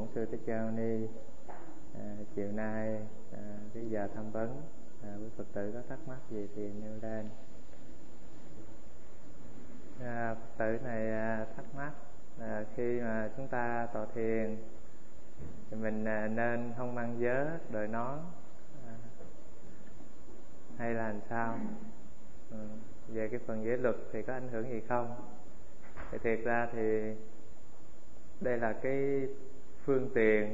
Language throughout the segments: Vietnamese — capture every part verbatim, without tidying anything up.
sư Thích Ca Mâu Ni. À, chiều nay à, cái giờ tham vấn, à, quý Phật tử có thắc mắc gì thì nêu lên. À, Phật tử này à, thắc mắc là khi mà chúng ta tọa thiền thì mình à, nên không mang vớ, đội nón à, hay là làm sao? Ừ. Về cái phần giới luật thì có ảnh hưởng gì không? Thì thiệt ra thì đây là cái phương tiện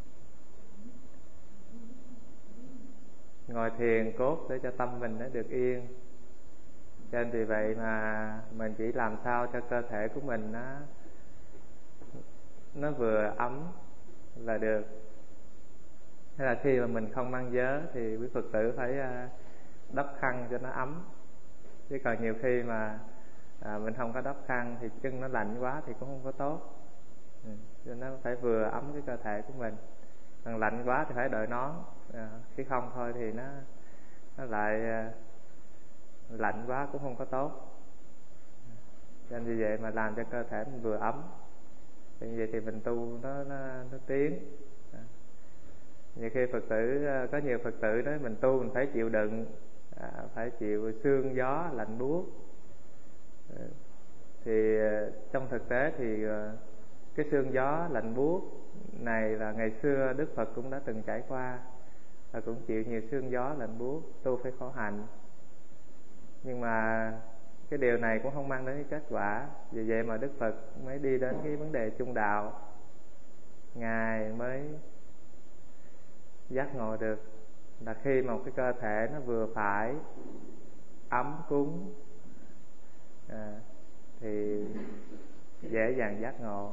ngồi thiền cốt để cho tâm mình nó được yên. Cho nên vì vậy mà mình chỉ làm sao cho cơ thể của mình nó nó vừa ấm là được. Thế là khi mà mình không mang vớ thì quý Phật tử phải đắp khăn cho nó ấm. Chứ còn nhiều khi mà à, mình không có đắp khăn thì chân nó lạnh quá thì cũng không có tốt. Ừ. Cho nên nó phải vừa ấm cái cơ thể của mình. Còn lạnh quá thì phải đội nón. À, khi không thôi thì nó nó lại à, lạnh quá cũng không có tốt. Cho nên vì vậy mà làm cho cơ thể mình vừa ấm. Vì vậy thì mình tu nó nó, nó tiến. À. Nhiều khi Phật tử, có nhiều Phật tử nói mình tu mình phải chịu đựng, à, phải chịu sương gió lạnh buốt. À, thì trong thực tế thì cái sương gió lạnh buốt này là ngày xưa Đức Phật cũng đã từng trải qua, và cũng chịu nhiều sương gió lạnh buốt, tu phải khổ hạnh. Nhưng mà cái điều này cũng không mang đến cái kết quả. Vì vậy mà Đức Phật mới đi đến cái vấn đề trung đạo. Ngài mới giác ngộ được là khi một cái cơ thể nó vừa phải ấm cúng à, thì dễ dàng giác ngộ.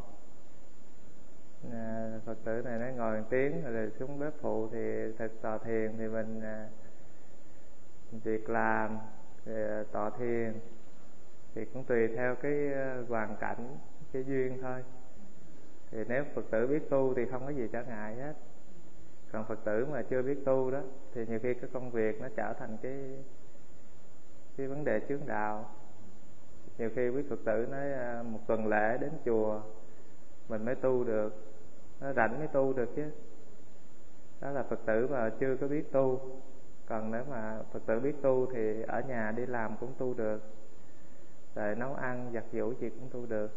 À, Phật tử này nói ngồi một tiếng rồi xuống bếp phụ thì thực tọa thiền thì mình à, việc làm tọa thiền thì cũng tùy theo cái hoàn cảnh, cái duyên thôi. Thì nếu Phật tử biết tu thì không có gì trở ngại hết. Còn Phật tử mà chưa biết tu đó thì nhiều khi cái công việc nó trở thành cái cái vấn đề chướng đạo. Nhiều khi quý Phật tử nói một tuần lễ đến chùa mình mới tu được, nó rảnh mới tu được chứ. Đó là Phật tử mà chưa có biết tu. Còn nếu mà Phật tử biết tu thì ở nhà đi làm cũng tu được, rồi nấu ăn, giặt giũ gì cũng tu được.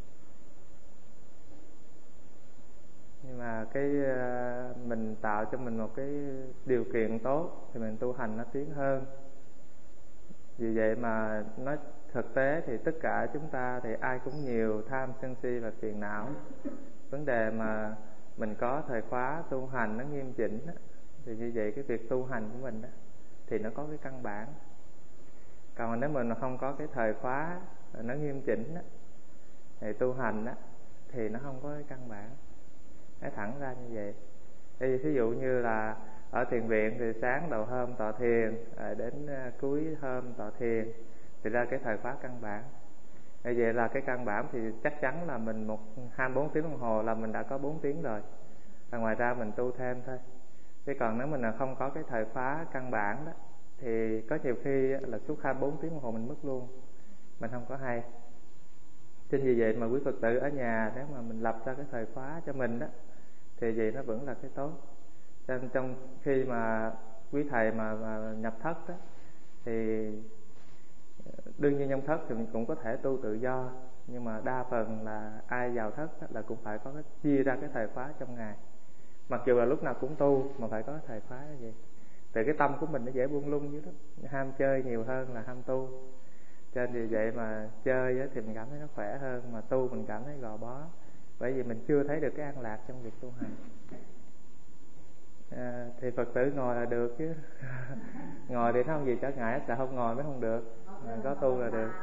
Nhưng mà cái mình tạo cho mình một cái điều kiện tốt thì mình tu hành nó tiến hơn. Vì vậy mà nói thực tế thì tất cả chúng ta thì ai cũng nhiều tham sân si và phiền não. Vấn đề mà mình có thời khóa tu hành nó nghiêm chỉnh đó, thì như vậy cái việc tu hành của mình đó, thì nó có cái căn bản. Còn nếu mình không có cái thời khóa nó nghiêm chỉnh đó, thì tu hành đó, thì nó không có cái căn bản. Nói thẳng ra như vậy. Thì ví dụ như là ở thiền viện thì sáng đầu hôm tọa thiền, đến cuối hôm tọa thiền, thì ra cái thời khóa căn bản. Như vậy là cái căn bản thì chắc chắn là mình một hai mươi bốn tiếng đồng hồ là mình đã có bốn tiếng rồi. Và ngoài ra mình tu thêm thôi. Chứ còn nếu mình là không có cái thời khóa căn bản đó, thì có nhiều khi là suốt hai mươi bốn tiếng đồng hồ mình mất luôn, mình không có hay. Chính vì vậy mà quý Phật tử ở nhà nếu mà mình lập ra cái thời khóa cho mình đó, thì vậy nó vẫn là cái tốt. Cho nên trong khi mà quý thầy mà, mà nhập thất đó, thì đương nhiên trong thất thì mình cũng có thể tu tự do. Nhưng mà đa phần là ai vào thất đó, là cũng phải có cái, chia ra cái thời khóa trong ngày. Mặc dù là lúc nào cũng tu mà phải có cái thời khóa như vậy. Tại cái tâm của mình nó dễ buông lung dữ lắm, ham chơi nhiều hơn là ham tu. Cho nên vì vậy mà chơi thì mình cảm thấy nó khỏe hơn, mà tu mình cảm thấy gò bó. Bởi vì mình chưa thấy được cái an lạc trong việc tu hành. À, thì Phật tử ngồi là được chứ. Ngồi thì nó không gì trở ngại, tại không ngồi mới không được. À, có tu là được.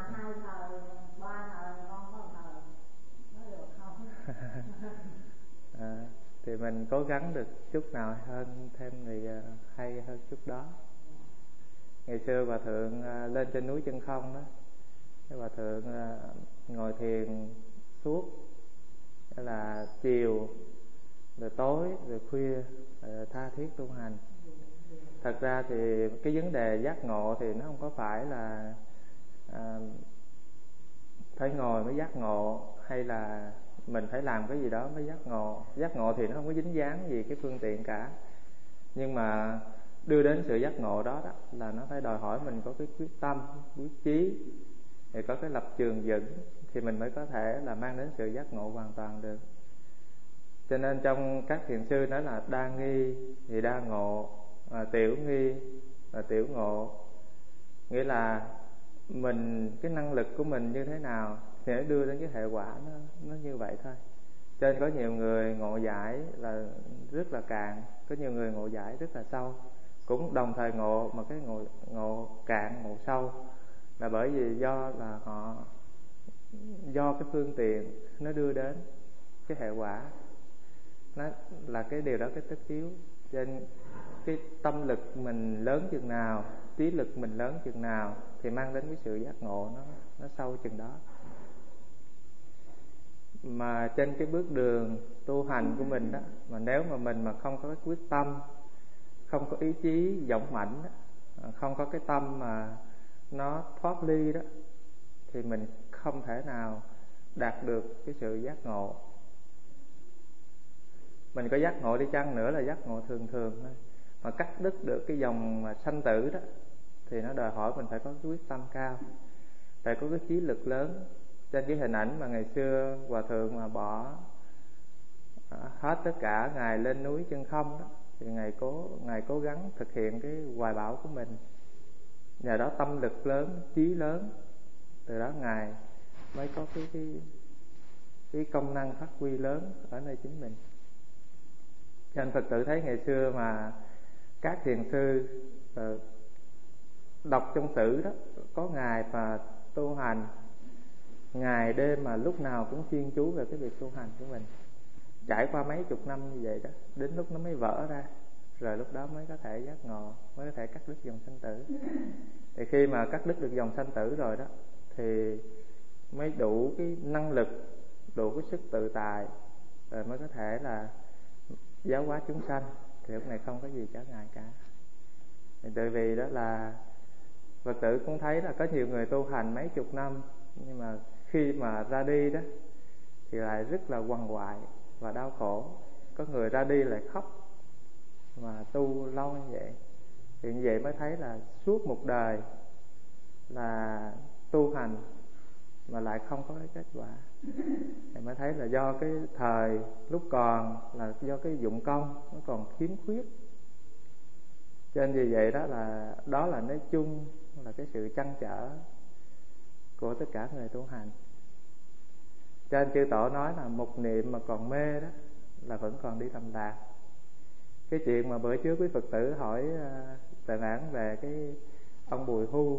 À, thì mình cố gắng được chút nào hơn thêm thì hay hơn chút đó. Ngày xưa Hòa Thượng lên trên núi Chân Không đó, cái Hòa Thượng ngồi thiền suốt, đó là chiều rồi tối rồi khuya, rồi tha thiết tu hành. Thật ra thì cái vấn đề giác ngộ thì nó không có phải là à, phải ngồi mới giác ngộ, hay là mình phải làm cái gì đó mới giác ngộ. Giác ngộ thì nó không có dính dáng gì cái phương tiện cả, nhưng mà đưa đến sự giác ngộ đó, đó là nó phải đòi hỏi mình có cái quyết tâm, quyết chí, thì có cái lập trường vững thì mình mới có thể là mang đến sự giác ngộ hoàn toàn được. Cho nên trong các thiền sư nói là đa nghi thì đa ngộ, à, tiểu nghi là tiểu ngộ. Nghĩa là mình, cái năng lực của mình như thế nào thì nó đưa đến cái hệ quả nó, nó như vậy thôi. Cho nên có nhiều người ngộ giải là rất là cạn, có nhiều người ngộ giải rất là sâu, cũng đồng thời ngộ mà cái ngộ, ngộ cạn, ngộ sâu là bởi vì do là họ, do cái phương tiện nó đưa đến cái hệ quả, nó là cái điều đó, cái tất yếu. Cho nên cái tâm lực mình lớn chừng nào, trí lực mình lớn chừng nào thì mang đến cái sự giác ngộ nó, nó sâu chừng đó. Mà trên cái bước đường tu hành của mình đó, mà nếu mà mình mà không có cái quyết tâm, không có ý chí dũng mãnh đó, không có cái tâm mà nó thoát ly đó, thì mình không thể nào đạt được cái sự giác ngộ. Mình có giác ngộ đi chăng nữa là giác ngộ thường thường thôi, mà cắt đứt được cái dòng mà sanh tử đó thì nó đòi hỏi mình phải có cái quyết tâm cao, phải có cái chí lực lớn. Trên cái hình ảnh mà ngày xưa Hòa Thượng mà bỏ hết tất cả, Ngài lên núi chân không đó, thì Ngài cố, Ngài cố gắng thực hiện cái hoài bão của mình. Nhờ đó tâm lực lớn, chí lớn, từ đó Ngài mới có cái, cái, cái công năng phát huy lớn ở nơi chính mình. Cho nên Phật tử thấy ngày xưa mà các thiền sư đọc trong sử đó, có Ngài mà tu hành ngày đêm mà lúc nào cũng chuyên chú về cái việc tu hành của mình, trải qua mấy chục năm như vậy đó, đến lúc nó mới vỡ ra, rồi lúc đó mới có thể giác ngộ, mới có thể cắt đứt dòng sanh tử. Thì khi mà cắt đứt được dòng sanh tử rồi đó thì mới đủ cái năng lực, đủ cái sức tự tại, rồi mới có thể là giáo hóa chúng sanh. Thì lúc này không có gì trở ngại cả. Thì tại vì đó là Phật tử cũng thấy là có nhiều người tu hành mấy chục năm, nhưng mà khi mà ra đi đó thì lại rất là quằn quại và đau khổ. Có người ra đi lại khóc mà tu lâu như vậy. Thì như vậy mới thấy là suốt một đời là tu hành mà lại không có cái kết quả. Thì mới thấy là do cái thời lúc còn, là do cái dụng công nó còn khiếm khuyết. Cho nên vì vậy đó là đó là nói chung là cái sự trăn trở của tất cả người tu hành. Cho nên chư tổ nói là một niệm mà còn mê đó là vẫn còn đi lầm lạc. Cái chuyện mà bữa trước quý Phật tử hỏi Tệ Mãn về cái ông Bùi Hu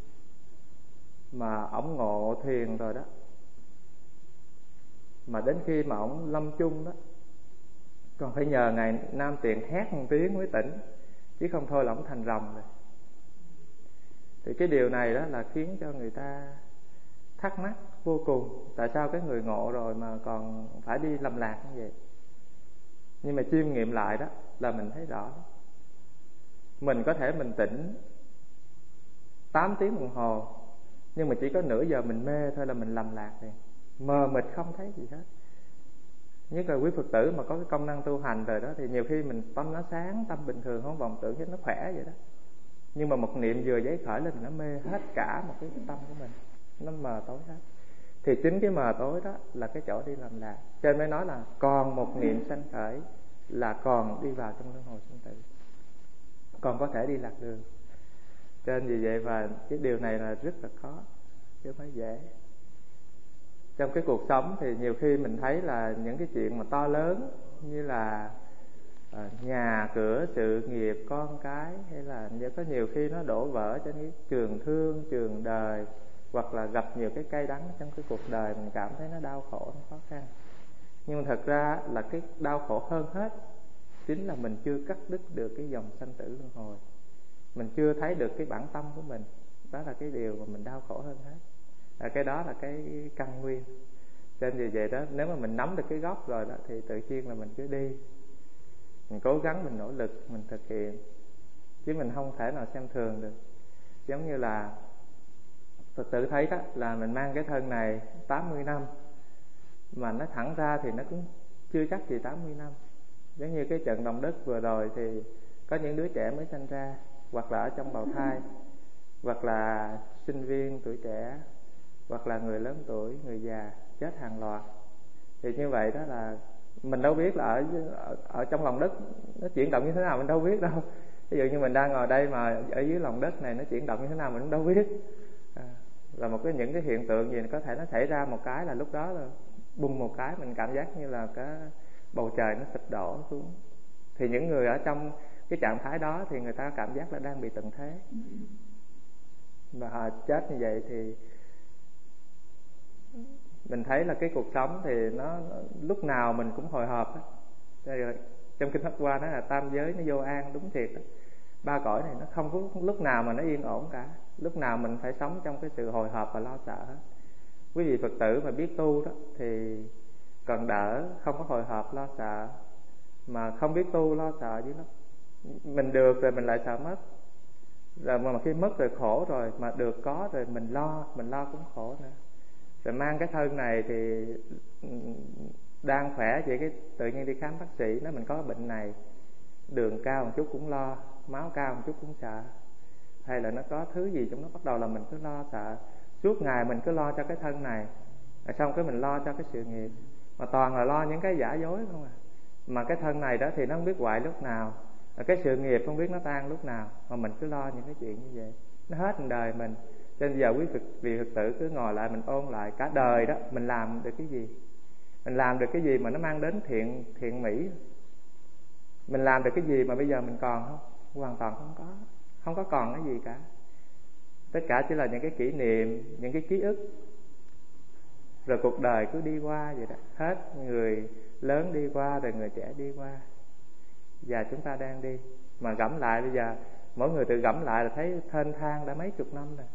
mà ổng ngộ thiền rồi đó, mà đến khi mà ổng lâm chung đó còn phải nhờ Ngài Nam Tiện hét một tiếng mới tỉnh, chứ không thôi là ổng thành rồng rồi. Thì cái điều này đó là khiến cho người ta thắc mắc vô cùng, tại sao cái người ngộ rồi mà còn phải đi lầm lạc như vậy. Nhưng mà chiêm nghiệm lại đó là mình thấy rõ, mình có thể mình tỉnh tám tiếng đồng hồ, nhưng mà chỉ có nửa giờ mình mê thôi là mình lầm lạc rồi, mờ mịt không thấy gì hết. Nhất là quý Phật tử mà có cái công năng tu hành rồi đó, thì nhiều khi mình tâm nó sáng, tâm bình thường, không vọng tưởng, chứ nó khỏe vậy đó. Nhưng mà một niệm vừa giấy khởi lên nó mê hết cả một cái tâm của mình, nó mờ tối hết. Thì chính cái mờ tối đó là cái chỗ đi làm lạc. Cho nên mới nói là còn một niệm sanh khởi là còn đi vào trong luân hồi sinh tử, còn có thể đi lạc đường. Cho nên vì vậy và cái điều này là rất là khó, chứ không phải dễ. Trong cái cuộc sống thì nhiều khi mình thấy là những cái chuyện mà to lớn như là nhà cửa, sự nghiệp, con cái, hay là có nhiều khi nó đổ vỡ trên cái trường thương, trường đời, hoặc là gặp nhiều cái cay đắng trong cái cuộc đời, mình cảm thấy nó đau khổ, nó khó khăn. Nhưng mà thật ra là cái đau khổ hơn hết chính là mình chưa cắt đứt được cái dòng sanh tử luân hồi, mình chưa thấy được cái bản tâm của mình. Đó là cái điều mà mình đau khổ hơn hết, là cái đó là cái căn nguyên. Cho nên vì vậy đó, nếu mà mình nắm được cái gốc rồi đó thì tự nhiên là mình cứ đi, mình cố gắng, mình nỗ lực, mình thực hiện, chứ mình không thể nào xem thường được. Giống như là Phật tử thấy đó, là mình mang cái thân này tám mươi năm, mà nói thẳng ra thì nó cũng chưa chắc gì tám mươi năm. Giống như cái trận động đất vừa rồi thì có những đứa trẻ mới sinh ra, hoặc là ở trong bào thai, hoặc là sinh viên tuổi trẻ, hoặc là người lớn tuổi, người già chết hàng loạt. Thì như vậy đó là mình đâu biết là ở, ở, ở trong lòng đất nó chuyển động như thế nào, mình đâu biết đâu. Ví dụ như mình đang ngồi đây mà ở dưới lòng đất này nó chuyển động như thế nào mình cũng đâu biết. À, là một cái những cái hiện tượng gì có thể nó xảy ra một cái là lúc đó là bùng một cái mình cảm giác như là cái bầu trời nó sụp đổ xuống. Thì những người ở trong cái trạng thái đó thì người ta cảm giác là đang bị tận thế. Và họ chết như vậy thì mình thấy là cái cuộc sống thì nó, nó lúc nào mình cũng hồi hộp đó. Trong kinh Pháp Hoa nói là tam giới nó vô an, đúng thiệt đó. Ba cõi này nó không có lúc nào mà nó yên ổn cả. Lúc nào mình phải sống trong cái sự hồi hộp và lo sợ hết. Quý vị Phật tử mà biết tu đó thì còn đỡ, không có hồi hộp lo sợ. Mà không biết tu lo sợ dữ lắm. Mình được rồi mình lại sợ mất. Rồi mà khi mất rồi khổ rồi, mà được có rồi mình lo, mình lo cũng khổ nữa. Rồi mang cái thân này thì đang khỏe vậy cái tự nhiên đi khám bác sĩ nói mình có bệnh này, đường cao một chút cũng lo, máu cao một chút cũng sợ, hay là nó có thứ gì trong nó bắt đầu là mình cứ lo sợ. Suốt ngày mình cứ lo cho cái thân này, rồi xong cái mình lo cho cái sự nghiệp, mà toàn là lo những cái giả dối không à. Mà cái thân này đó thì nó không biết hoại lúc nào, cái sự nghiệp không biết nó tan lúc nào, mà mình cứ lo những cái chuyện như vậy, nó hết một đời mình. Cho nên giờ quý vị Phật tử cứ ngồi lại mình ôn lại cả đời đó mình làm được cái gì, mình làm được cái gì mà nó mang đến thiện thiện mỹ, mình làm được cái gì mà bây giờ mình còn không? Hoàn toàn không có, không có còn cái gì cả. Tất cả chỉ là những cái kỷ niệm, những cái ký ức. Rồi cuộc đời cứ đi qua vậy đó, hết người lớn đi qua rồi người trẻ đi qua, và chúng ta đang đi. Mà gẫm lại bây giờ mỗi người tự gẫm lại là thấy thênh thang đã mấy chục năm rồi,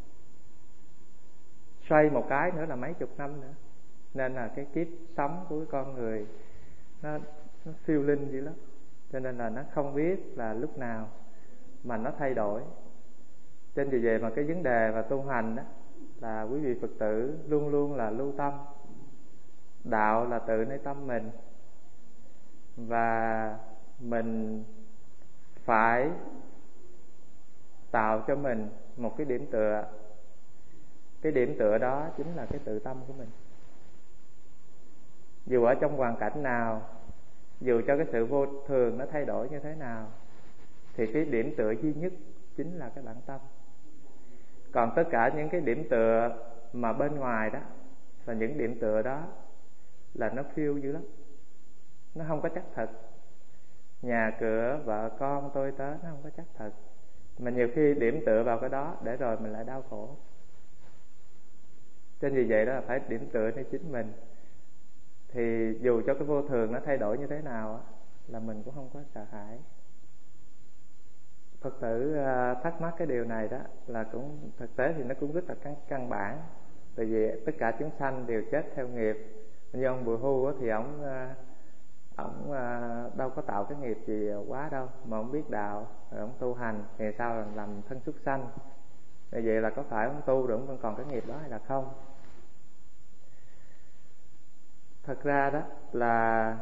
xoay một cái nữa là mấy chục năm nữa. Nên là cái kiếp sống của con người nó, nó phiêu linh dữ lắm. Cho nên là nó không biết là lúc nào mà nó thay đổi. Trên vì vậy mà cái vấn đề và tu hành đó là quý vị Phật tử luôn luôn là lưu tâm. Đạo là tự nơi tâm mình, và mình phải tạo cho mình một cái điểm tựa. Cái điểm tựa đó chính là cái tự tâm của mình. Dù ở trong hoàn cảnh nào, dù cho cái sự vô thường nó thay đổi như thế nào, thì cái điểm tựa duy nhất chính là cái bản tâm. Còn tất cả những cái điểm tựa mà bên ngoài đó là những điểm tựa đó là nó phiêu dữ lắm, nó không có chắc thật. Nhà cửa, vợ con, tôi tớ nó không có chắc thật. Mà nhiều khi điểm tựa vào cái đó để rồi mình lại đau khổ. Cho nên vì vậy đó là phải điểm tựa nơi chính mình. Thì dù cho cái vô thường nó thay đổi như thế nào là mình cũng không có sợ hãi. Phật tử thắc mắc cái điều này đó là cũng thực tế thì nó cũng rất là căn, căn bản. Tại vì tất cả chúng sanh đều chết theo nghiệp. Như ông Bùi Hu thì ông ông đâu có tạo cái nghiệp gì quá đâu, mà ông biết đạo rồi ông tu hành thì sao làm, làm thân súc sanh. Vậy là có phải ông tu rồi ông vẫn còn cái nghiệp đó hay là không? Thật ra đó là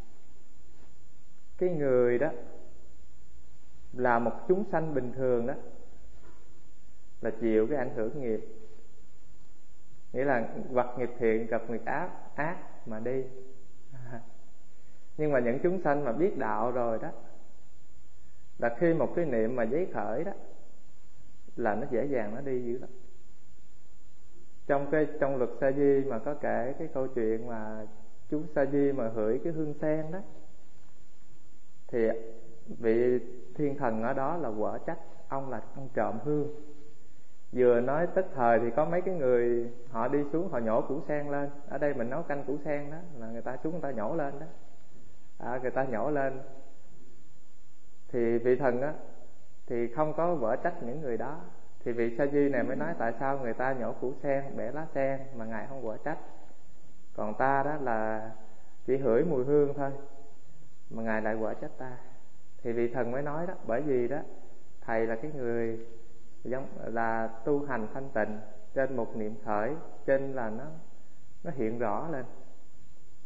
cái người đó là một chúng sanh bình thường đó là chịu cái ảnh hưởng nghiệp. Nghĩa là hoặc nghiệp thiện gặp nghiệp ác, ác mà đi. Nhưng mà những chúng sanh mà biết đạo rồi đó là khi một cái niệm mà giấy khởi đó là nó dễ dàng nó đi dữ lắm. Trong cái trong luật Sa Di mà có kể cái câu chuyện mà chú Sa Di mà hửi cái hương sen đó, thì vị thiên thần ở đó là quở trách ông là ông trộm hương. Vừa nói tức thời thì có mấy cái người họ đi xuống họ nhổ củ sen lên. Ở đây mình nấu canh củ sen đó, là người ta xuống người ta nhổ lên đó. À, người ta nhổ lên thì vị thần á thì không có vở trách những người đó. Thì vị Sa Di này mới nói tại sao người ta nhổ củ sen, bẻ lá sen mà ngài không vở trách, còn ta đó là chỉ hửi mùi hương thôi mà ngài lại vở trách ta. Thì vị thần mới nói đó, bởi vì đó thầy là cái người giống là tu hành thanh tịnh, trên một niệm khởi trên là nó nó hiện rõ lên.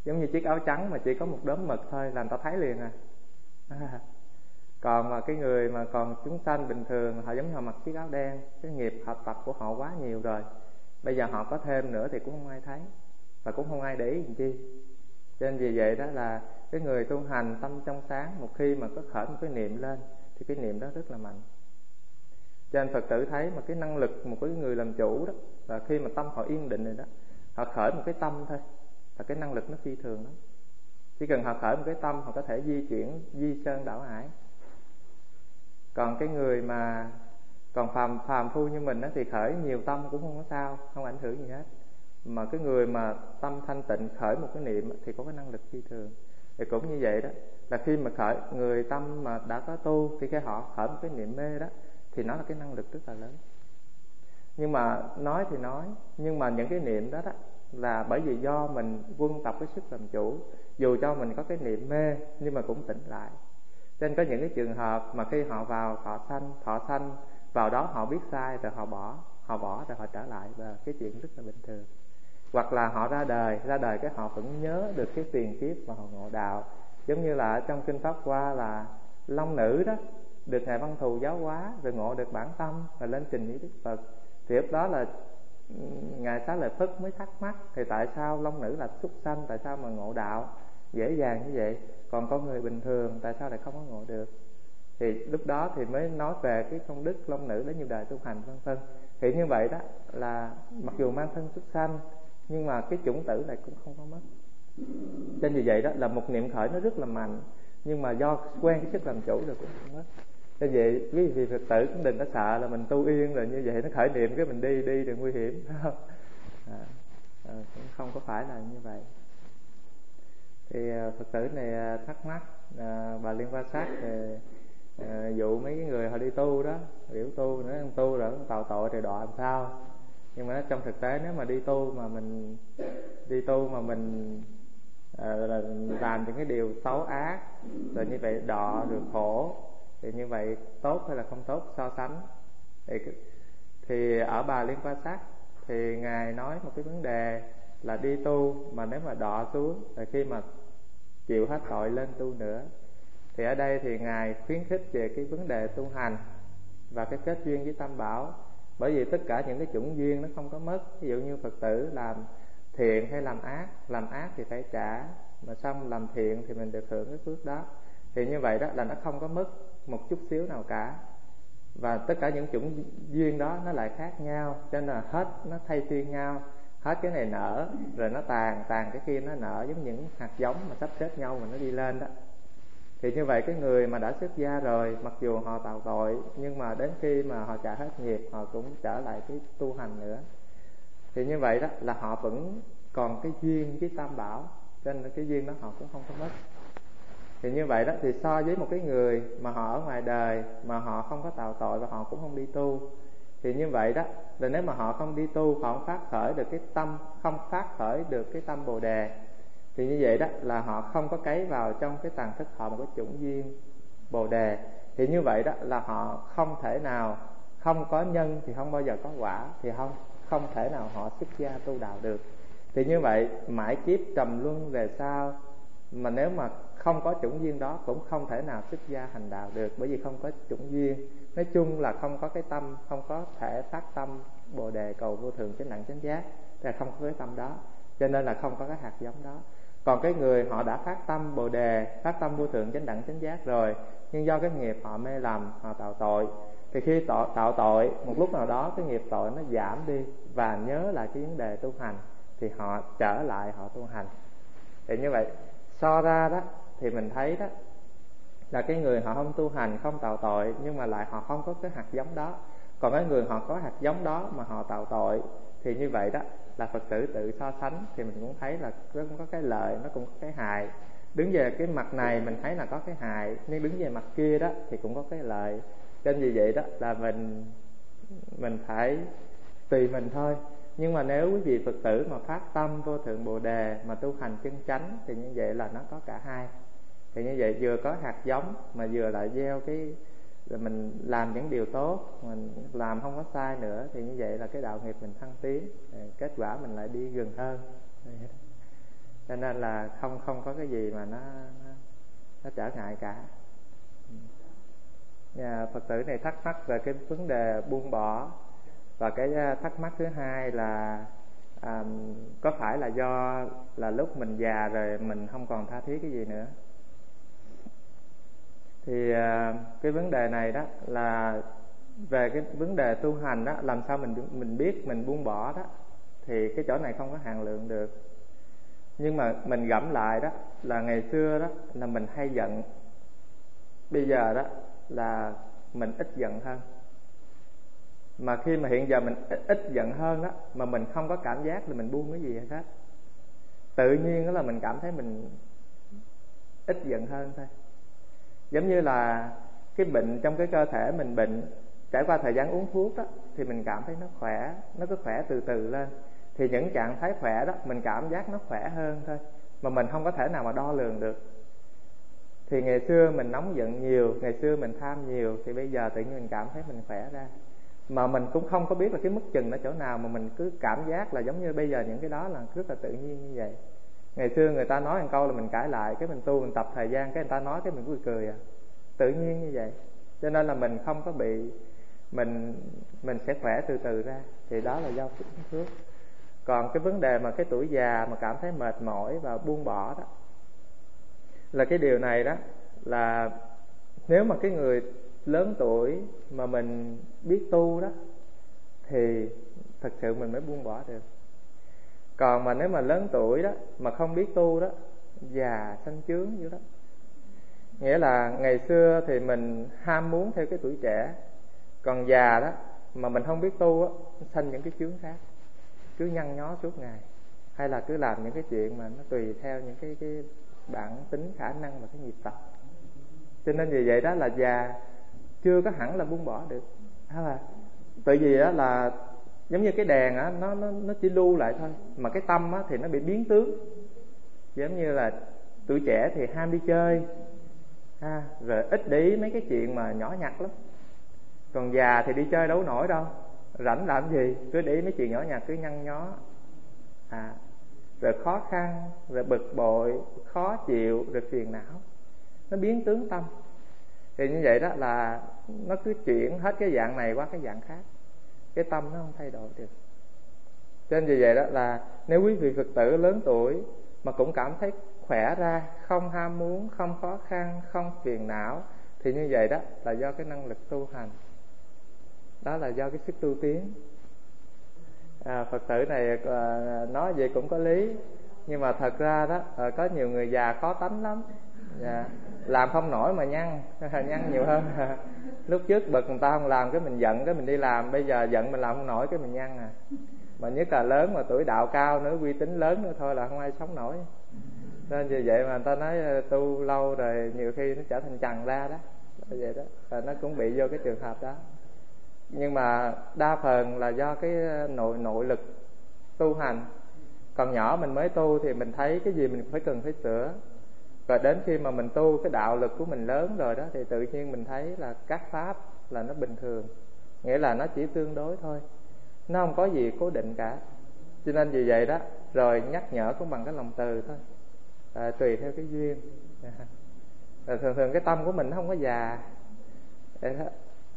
Giống như chiếc áo trắng mà chỉ có một đốm mực thôi là người ta thấy liền à, à. Còn mà cái người mà còn chúng sanh bình thường, họ giống như họ mặc chiếc áo đen, cái nghiệp học tập của họ quá nhiều rồi, bây giờ họ có thêm nữa thì cũng không ai thấy, và cũng không ai để ý làm chi. Cho nên vì vậy đó là cái người tu hành tâm trong sáng, một khi mà có khởi một cái niệm lên thì cái niệm đó rất là mạnh. Cho nên Phật tử thấy mà cái năng lực một cái người làm chủ đó là khi mà tâm họ yên định rồi đó, họ khởi một cái tâm thôi là cái năng lực nó phi thường lắm. Chỉ cần họ khởi một cái tâm, họ có thể di chuyển di sơn đảo hải. Còn cái người mà còn phàm phàm phu như mình đó thì khởi nhiều tâm cũng không có sao, không ảnh hưởng gì hết. Mà cái người mà tâm thanh tịnh khởi một cái niệm thì có cái năng lực phi thường. Thì cũng như vậy đó, là khi mà khởi người tâm mà đã có tu thì cái họ khởi một cái niệm mê đó thì nó là cái năng lực rất là lớn. Nhưng mà nói thì nói, nhưng mà những cái niệm đó đó là bởi vì do mình quân tập cái sức làm chủ. Dù cho mình có cái niệm mê nhưng mà cũng tỉnh lại. Cho nên có những cái trường hợp mà khi họ vào thọ sanh, thọ sanh vào đó họ biết sai rồi họ bỏ, họ bỏ rồi họ trở lại, và cái chuyện rất là bình thường. Hoặc là họ ra đời, ra đời cái họ vẫn nhớ được cái tiền kiếp mà họ ngộ đạo. Giống như là trong kinh Pháp Hoa là Long Nữ đó được Ngài Văn Thù giáo hóa rồi ngộ được bản tâm và lên trình với Đức Phật. Thì lúc đó là Ngài Xá Lợi Phất mới thắc mắc, thì tại sao Long Nữ là súc sanh, tại sao mà ngộ đạo dễ dàng như vậy, còn con người bình thường tại sao lại không có ngộ được? Thì lúc đó thì mới nói về cái công đức Long Nữ đến nhiều đời tu hành vân vân. Thì như vậy đó là mặc dù mang thân súc sanh nhưng mà cái chủng tử này cũng không có mất. Nên vì vậy đó là một niệm khởi nó rất là mạnh, nhưng mà do quen cái sức làm chủ rồi cũng không mất. Nên vậy quý vị Phật tử cũng đừng có sợ là mình tu yên rồi như vậy nó khởi niệm cái mình đi đi thì nguy hiểm, không? À, à, cũng không có phải là như vậy. Thì Phật tử này thắc mắc à, bà Liên Hoa Sát thì à, dụ mấy cái người họ đi tu đó, biểu tu nữa, tu rồi tạo tội thì đọa làm sao? Nhưng mà trong thực tế nếu mà đi tu mà mình đi tu mà mình à, là làm những cái điều xấu ác rồi như vậy đọa được khổ, thì như vậy tốt hay là không tốt so sánh? Thì, thì ở Bà Liên Hoa Sát thì Ngài nói một cái vấn đề là đi tu mà nếu mà đọa xuống là khi mà chịu hết tội lên tu nữa. Thì ở đây thì Ngài khuyến khích về cái vấn đề tu hành và cái kết duyên với Tam Bảo. Bởi vì tất cả những cái chủng duyên nó không có mất. Ví dụ như Phật tử làm thiện hay làm ác, làm ác thì phải trả, mà xong làm thiện thì mình được hưởng cái phước đó. Thì như vậy đó là nó không có mất một chút xíu nào cả. Và tất cả những chủng duyên đó nó lại khác nhau, cho nên là hết nó thay phiên nhau. Hết cái này nở rồi nó tàn, tàn cái kia nó nở, giống những hạt giống mà sắp xếp nhau mà nó đi lên đó. Thì như vậy cái người mà đã xuất gia rồi, mặc dù họ tạo tội, nhưng mà đến khi mà họ trả hết nghiệp, họ cũng trở lại cái tu hành nữa. Thì như vậy đó là họ vẫn còn cái duyên với Tam Bảo, cho nên cái duyên đó họ cũng không có mất. Thì như vậy đó thì so với một cái người mà họ ở ngoài đời mà họ không có tạo tội và họ cũng không đi tu, thì như vậy đó là nếu mà họ không đi tu, họ không phát khởi được cái tâm, không phát khởi được cái tâm Bồ Đề, thì như vậy đó là họ không có cấy vào trong cái tàng thức họ một cái chủng duyên Bồ Đề. Thì như vậy đó là họ không thể nào, không có nhân thì không bao giờ có quả, thì không không thể nào họ xuất gia tu đạo được. Thì như vậy mãi kiếp trầm luân về sau, mà nếu mà không có chủng duyên đó cũng không thể nào xuất gia hành đạo được, bởi vì không có chủng duyên. Nói chung là không có cái tâm, không có thể phát tâm Bồ Đề cầu vô thường chánh đẳng chánh giác, thì không có cái tâm đó, cho nên là không có cái hạt giống đó. Còn cái người họ đã phát tâm Bồ Đề, phát tâm vô thượng chánh đẳng chánh giác rồi, nhưng do cái nghiệp họ mê lầm, họ tạo tội, thì khi tạo, tạo tội một lúc nào đó cái nghiệp tội nó giảm đi và nhớ lại cái vấn đề tu hành, thì họ trở lại họ tu hành. Thì như vậy so ra đó thì mình thấy đó là cái người họ không tu hành, không tạo tội, nhưng mà lại họ không có cái hạt giống đó. Còn cái người họ có hạt giống đó mà họ tạo tội, thì như vậy đó là Phật tử tự so sánh thì mình cũng thấy là nó cũng có cái lợi, nó cũng có cái hại. Đứng về cái mặt này mình thấy là có cái hại, nhưng đứng về mặt kia đó thì cũng có cái lợi. Cho nên vì vậy đó là mình mình phải tùy mình thôi. Nhưng mà nếu quý vị Phật tử mà phát tâm vô thượng Bồ Đề mà tu hành chân chánh, thì như vậy là nó có cả hai. Thì như vậy vừa có hạt giống mà vừa lại gieo cái là mình làm những điều tốt, mình làm không có sai nữa, thì như vậy là cái đạo nghiệp mình thăng tiến, kết quả mình lại đi gần hơn. cho nên là không không có cái gì mà nó nó, nó trở ngại cả. Nhà Phật tử này thắc mắc về cái vấn đề buông bỏ, và cái thắc mắc thứ hai là à, có phải là do là lúc mình già rồi mình không còn tha thiết cái gì nữa. Thì à, cái vấn đề này đó là về cái vấn đề tu hành đó, làm sao mình mình biết mình buông bỏ đó, thì cái chỗ này không có hạn lượng được. Nhưng mà mình gẫm lại đó là ngày xưa đó là mình hay giận, bây giờ đó là mình ít giận hơn. Mà khi mà hiện giờ mình ít, ít giận hơn đó, mà mình không có cảm giác là mình buông cái gì hết, tự nhiên đó là mình cảm thấy mình ít giận hơn thôi. Giống như là cái bệnh trong cái cơ thể mình bệnh, trải qua thời gian uống thuốc đó, thì mình cảm thấy nó khỏe, nó cứ khỏe từ từ lên. Thì những trạng thái khỏe đó mình cảm giác nó khỏe hơn thôi, mà mình không có thể nào mà đo lường được. Thì ngày xưa mình nóng giận nhiều, ngày xưa mình tham nhiều, thì bây giờ tự nhiên mình cảm thấy mình khỏe ra. Mà mình cũng không có biết là cái mức chừng ở chỗ nào, mà mình cứ cảm giác là giống như bây giờ những cái đó là rất là tự nhiên như vậy. Ngày xưa người ta nói một câu là mình cãi lại, cái mình tu mình tập thời gian, cái người ta nói cái mình cười cười à, tự nhiên như vậy. Cho nên là mình không có bị, mình mình sẽ khỏe từ từ ra. Thì đó là do phước. Còn cái vấn đề mà cái tuổi già mà cảm thấy mệt mỏi và buông bỏ đó, là cái điều này đó là nếu mà cái người lớn tuổi mà mình biết tu đó thì thật sự mình mới buông bỏ được. Còn mà nếu mà lớn tuổi đó mà không biết tu đó, già sanh chướng dữ đó. Nghĩa là ngày xưa thì mình ham muốn theo cái tuổi trẻ, còn già đó mà mình không biết tu á, sanh những cái chướng khác, cứ nhăn nhó suốt ngày, hay là cứ làm những cái chuyện mà nó tùy theo những cái cái bản tính, khả năng và cái nghiệp tập. Cho nên vì vậy đó là già chưa có hẳn là buông bỏ được. À, tại vì đó là giống như cái đèn á, nó nó nó chỉ lưu lại thôi, mà cái tâm á thì nó bị biến tướng. Giống như là tuổi trẻ thì ham đi chơi, à, rồi ít để ý mấy cái chuyện mà nhỏ nhặt lắm. Còn già thì đi chơi đâu nổi đâu, rảnh làm gì, cứ để ý mấy chuyện nhỏ nhặt, cứ nhăn nhó, à, rồi khó khăn, rồi bực bội, khó chịu, rồi phiền não, nó biến tướng tâm. Thì như vậy đó là nó cứ chuyển hết cái dạng này qua cái dạng khác, cái tâm nó không thay đổi được. Cho nên vì vậy đó là nếu quý vị Phật tử lớn tuổi mà cũng cảm thấy khỏe ra, không ham muốn, không khó khăn, không phiền não, thì như vậy đó là do cái năng lực tu hành, đó là do cái sức tu tiến. À, Phật tử này à, nói vậy cũng có lý, nhưng mà thật ra đó à, có nhiều người già khó tánh lắm, dạ, làm không nổi mà nhăn nhăn nhiều hơn. Lúc trước bực người ta không làm cái mình giận, cái mình đi làm, bây giờ giận mình làm không nổi cái mình nhăn à. Mà nhất là lớn mà tuổi đạo cao nữa, uy tín lớn nữa thôi là không ai sống nổi. Nên vì vậy mà người ta nói tu lâu rồi nhiều khi nó trở thành trần ra đó, vậy đó, và nó cũng bị vô cái trường hợp đó. Nhưng mà đa phần là do cái nội nội lực tu hành. Còn nhỏ mình mới tu thì mình thấy cái gì mình phải cần phải sửa, và đến khi mà mình tu cái đạo lực của mình lớn rồi đó, thì tự nhiên mình thấy là các pháp là nó bình thường, nghĩa là nó chỉ tương đối thôi, nó không có gì cố định cả. Cho nên vì vậy đó, rồi nhắc nhở cũng bằng cái lòng từ thôi, à, tùy theo cái duyên. À, thường thường cái tâm của mình nó không có già, vậy đó,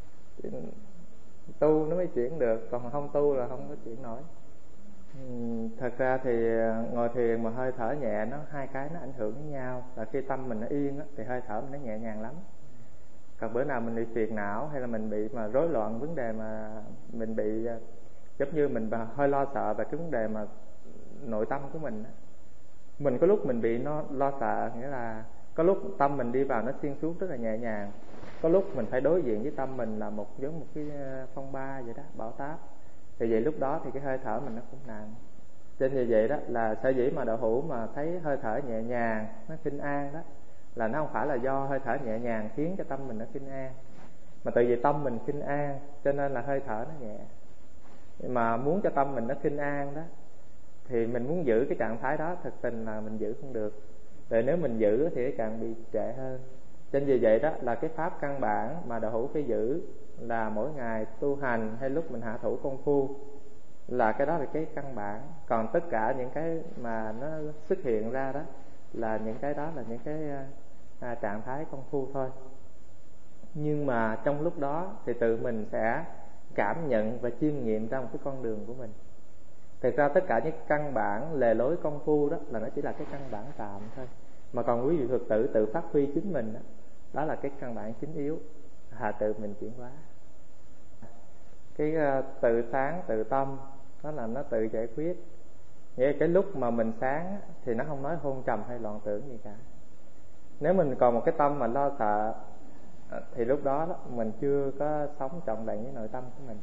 tu nó mới chuyển được, còn không tu là không có chuyển nổi. Uhm, thật ra thì ngồi thiền mà hơi thở nhẹ, nó hai cái nó ảnh hưởng với nhau. Là khi tâm mình nó yên á, thì hơi thở mình nó nhẹ nhàng lắm. Còn bữa nào mình bị phiền não hay là mình bị mà rối loạn vấn đề, mà mình bị giống như mình hơi lo sợ về cái vấn đề mà nội tâm của mình á, mình có lúc mình bị nó lo sợ, nghĩa là có lúc tâm mình đi vào nó xuyên suốt rất là nhẹ nhàng, có lúc mình phải đối diện với tâm mình là một giống một cái phong ba vậy đó, bão táp. Thì vậy lúc đó thì cái hơi thở mình nó cũng nặng. Cho nên vậy đó là sở dĩ mà đạo hữu mà thấy hơi thở nhẹ nhàng, nó khinh an đó, là nó không phải là do hơi thở nhẹ nhàng khiến cho tâm mình nó khinh an, mà tại vì tâm mình khinh an cho nên là hơi thở nó nhẹ. Mà muốn cho tâm mình nó khinh an đó, thì mình muốn giữ cái trạng thái đó, thực tình là mình giữ không được. Rồi nếu mình giữ thì càng bị trễ hơn. Cho nên vì vậy đó là cái pháp căn bản mà đạo hữu phải giữ là mỗi ngày tu hành hay lúc mình hạ thủ công phu, là cái đó là cái căn bản. Còn tất cả những cái mà nó xuất hiện ra đó là những cái đó là những cái à, trạng thái công phu thôi. Nhưng mà trong lúc đó thì tự mình sẽ cảm nhận và chiêm nghiệm ra một cái con đường của mình. Thực ra tất cả những căn bản lề lối công phu đó là nó chỉ là cái căn bản tạm thôi. Mà còn quý vị Phật tử tự phát huy chính mình đó, đó là cái căn bản chính yếu, là tự mình chuyển hóa. Cái uh, tự sáng tự tâm đó là nó tự giải quyết. Nghĩa là cái lúc mà mình sáng thì nó không nói hôn trầm hay loạn tưởng gì cả. Nếu mình còn một cái tâm mà lo sợ thì lúc đó, đó mình chưa có sống trọn vẹn với nội tâm của mình.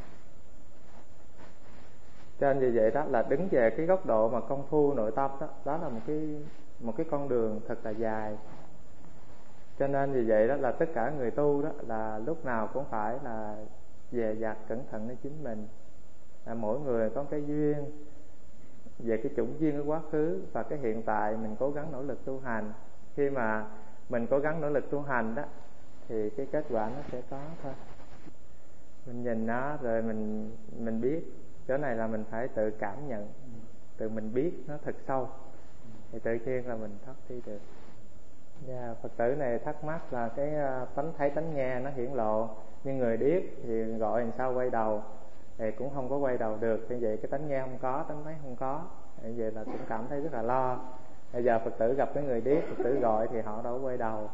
Cho nên vì vậy đó là đứng về cái góc độ mà công phu nội tâm đó, đó là một cái một cái con đường thật là dài. Cho nên vì vậy đó là tất cả người tu đó là lúc nào cũng phải là dè dặt cẩn thận với chính mình. À, mỗi người có cái duyên về cái chủng duyên của quá khứ và cái hiện tại, mình cố gắng nỗ lực tu hành. Khi mà mình cố gắng nỗ lực tu hành đó thì cái kết quả nó sẽ có thôi. Mình nhìn nó rồi mình mình biết. Chỗ này là mình phải tự cảm nhận, tự mình biết nó thật sâu thì tự nhiên là mình thoát đi được. Yeah, Phật tử này thắc mắc là cái tánh thấy tánh nghe nó hiển lộ, nhưng người điếc thì gọi làm sao quay đầu thì cũng không có quay đầu được. Như vậy cái tánh nghe không có, tánh thấy không có, như vậy là cũng cảm thấy rất là lo. Bây giờ Phật tử gặp cái người điếc, Phật tử gọi thì họ đâu có quay đầu.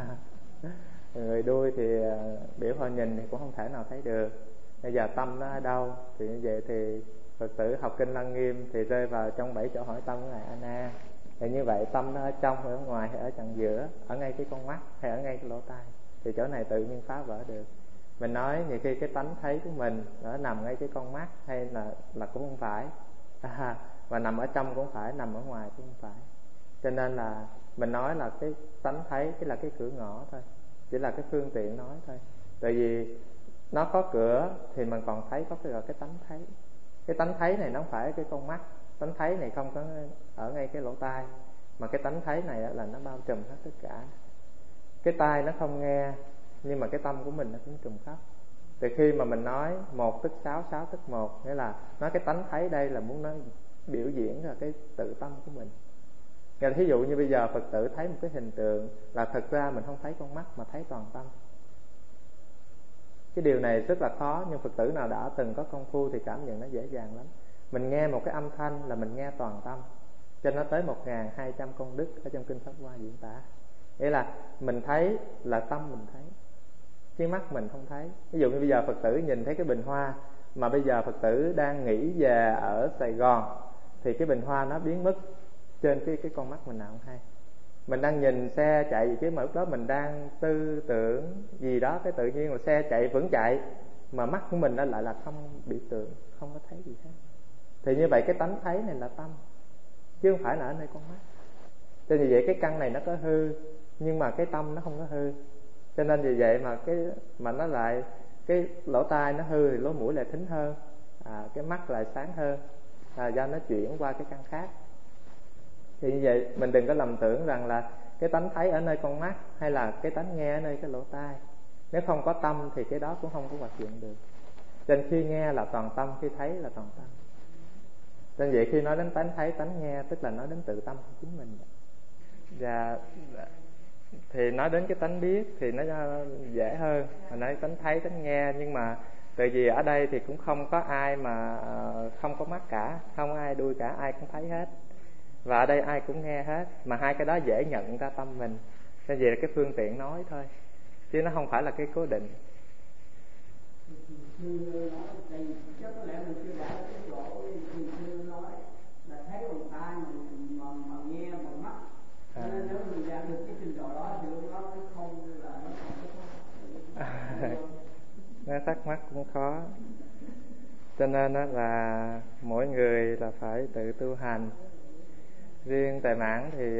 Người đuôi thì biểu họ nhìn thì cũng không thể nào thấy được. Bây giờ tâm nó ở đâu? Thì như vậy thì Phật tử học kinh Lăng Nghiêm thì rơi vào trong bảy chỗ hỏi tâm của Ngài A Nan. Thì như vậy tâm nó ở trong hay ở ngoài hay ở chặng giữa, ở ngay cái con mắt hay ở ngay cái lỗ tai, thì chỗ này tự nhiên phá vỡ được. Mình nói nhiều khi cái tánh thấy của mình nó nằm ngay cái con mắt hay là là cũng không phải, à, mà nằm ở trong cũng phải, nằm ở ngoài cũng không phải. Cho nên là mình nói là cái tánh thấy cái là cái cửa ngõ thôi, chỉ là cái phương tiện nói thôi. Tại vì nó có cửa thì mình còn thấy có cái gọi cái tánh thấy. Cái tánh thấy này nó không phải cái con mắt, tánh thấy này không có ở ngay cái lỗ tai, mà cái tánh thấy này là nó bao trùm hết tất cả. Cái tai nó không nghe, nhưng mà cái tâm của mình nó cũng trùm khắp. Từ khi mà mình nói một tức sáu, sáu tức một, nghĩa là nói cái tánh thấy đây là muốn nói biểu diễn là cái tự tâm của mình. Nghĩa là thí dụ như bây giờ Phật tử thấy một cái hình tượng là thật ra mình không thấy con mắt mà thấy toàn tâm. Cái điều này rất là khó, nhưng Phật tử nào đã từng có công phu thì cảm nhận nó dễ dàng lắm. Mình nghe một cái âm thanh là mình nghe toàn tâm, cho nó tới một nghìn hai trăm công đức ở trong kinh Pháp Hoa diễn tả. Nghĩa là mình thấy là tâm mình thấy, chứ mắt mình không thấy. Ví dụ như bây giờ Phật tử nhìn thấy cái bình hoa, mà bây giờ Phật tử đang nghỉ về ở Sài Gòn, thì cái bình hoa nó biến mất trên cái, cái con mắt mình nào không hay. Mình đang nhìn xe chạy gì chứ mà lúc đó mình đang tư tưởng gì đó, cái tự nhiên là xe chạy vẫn chạy, mà mắt của mình nó lại là không biểu tượng, không có thấy gì hết. Thì như vậy cái tánh thấy này là tâm, chứ không phải là ở nơi con mắt. Cho nên vì vậy cái căn này nó có hư, nhưng mà cái tâm nó không có hư. Cho nên vì vậy mà cái mà nó lại cái lỗ tai nó hư thì lỗ mũi lại thính hơn, à, cái mắt lại sáng hơn, à, do nó chuyển qua cái căn khác. Thì như vậy mình đừng có lầm tưởng rằng là cái tánh thấy ở nơi con mắt hay là cái tánh nghe ở nơi cái lỗ tai. Nếu không có tâm thì cái đó cũng không có hoạt dụng được. Cho nên khi nghe là toàn tâm, khi thấy là toàn tâm. Cho nên vậy khi nói đến tánh thấy, tánh nghe tức là nói đến tự tâm của chính mình. Và thì nói đến cái tánh biết thì nó dễ hơn, mà nói tánh thấy, tánh nghe. Nhưng mà tại vì ở đây thì cũng không có ai mà không có mắt cả, không có ai đuôi cả, ai cũng thấy hết. Và ở đây ai cũng nghe hết, mà hai cái đó dễ nhận ra tâm mình. Nên vậy là cái phương tiện nói thôi, chứ nó không phải là cái cố định. À. Nó thắc mắc cũng khó. Cho nên đó là mỗi người là phải tự tu hành. Riêng Tài Mãn thì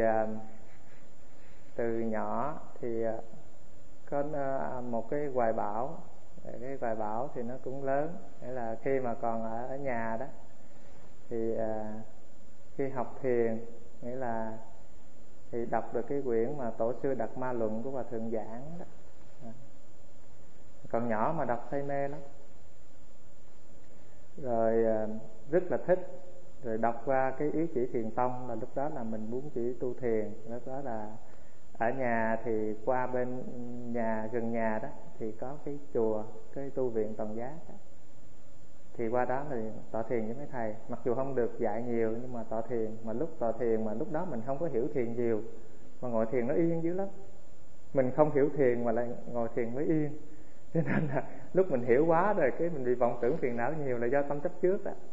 từ nhỏ thì có một cái hoài bão. Cái hoài bão thì nó cũng lớn, nghĩa là khi mà còn ở, ở nhà đó thì khi học thiền, nghĩa là thì đọc được cái quyển mà Tổ sư Đạt Ma Luận của Hòa Thượng giảng đó. Còn nhỏ mà đọc say mê lắm. rồi rất là thích, rồi đọc qua cái Yếu Chỉ Thiền Tông là lúc đó là mình muốn chỉ tu thiền. Lúc đó là ở nhà thì qua bên nhà gần nhà đó thì có cái chùa, cái tu viện Toàn Giác đó. Thì qua đó thì tọa thiền với mấy thầy, mặc dù không được dạy nhiều nhưng mà tọa thiền. Mà lúc tọa thiền mà lúc đó mình không có hiểu thiền nhiều, mà ngồi thiền nó yên dữ lắm. Mình không hiểu thiền mà lại ngồi thiền mới yên. Cho nên là lúc mình hiểu quá rồi cái mình bị vọng tưởng phiền não nhiều là do tâm chấp trước đó.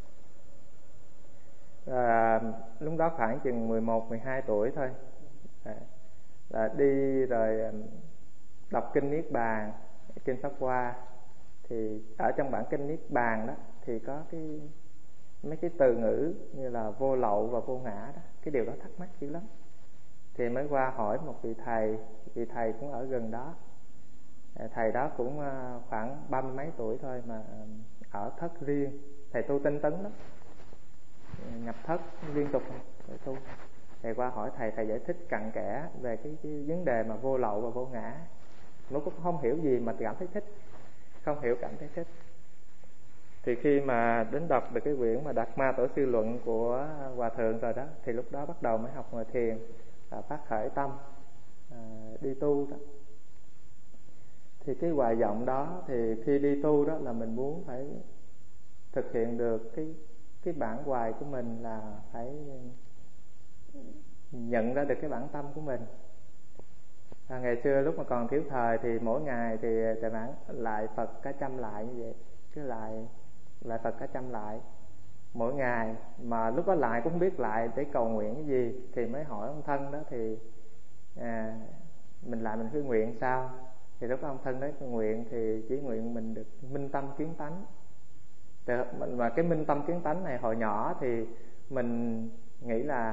À, lúc đó khoảng chừng mười một, mười hai tuổi thôi, à, là đi rồi đọc kinh Niết Bàn, kinh Pháp Hoa. Thì ở trong bản kinh Niết Bàn đó thì có cái mấy cái từ ngữ như là vô lậu và vô ngã đó, cái điều đó thắc mắc dữ lắm. Thì mới qua hỏi một vị thầy, vị thầy cũng ở gần đó. Thầy đó cũng khoảng ba mươi mấy tuổi thôi mà ở thất riêng, thầy tu tinh tấn lắm, nhập thất liên tục để tu. Thầy qua hỏi thầy, thầy giải thích cặn kẽ về cái, cái vấn đề mà vô lậu và vô ngã. Nó cũng không hiểu gì mà cảm thấy thích, không hiểu cảm thấy thích. Thì khi mà đến đọc được cái quyển mà Đạt Ma Tổ Sư Luận của Hòa Thượng rồi đó, thì lúc đó bắt đầu mới học ngồi thiền, và phát khởi tâm à, đi tu đó. Thì cái hoài vọng đó thì khi đi tu đó là mình muốn phải thực hiện được cái cái bản hoài của mình, là phải nhận ra được cái bản tâm của mình. À, ngày xưa lúc mà còn thiếu thời thì mỗi ngày thì thầy Mãn lại Phật cả trăm lại như vậy, cứ lại lại Phật cả trăm lại mỗi ngày. Mà lúc đó lại cũng không biết lại để cầu nguyện cái gì, thì mới hỏi ông thân đó thì à, mình lại mình cứ nguyện sao. Thì lúc đó ông thân đấy nguyện thì chỉ nguyện mình được minh tâm kiến tánh. Mà cái minh tâm kiến tánh này hồi nhỏ thì mình nghĩ là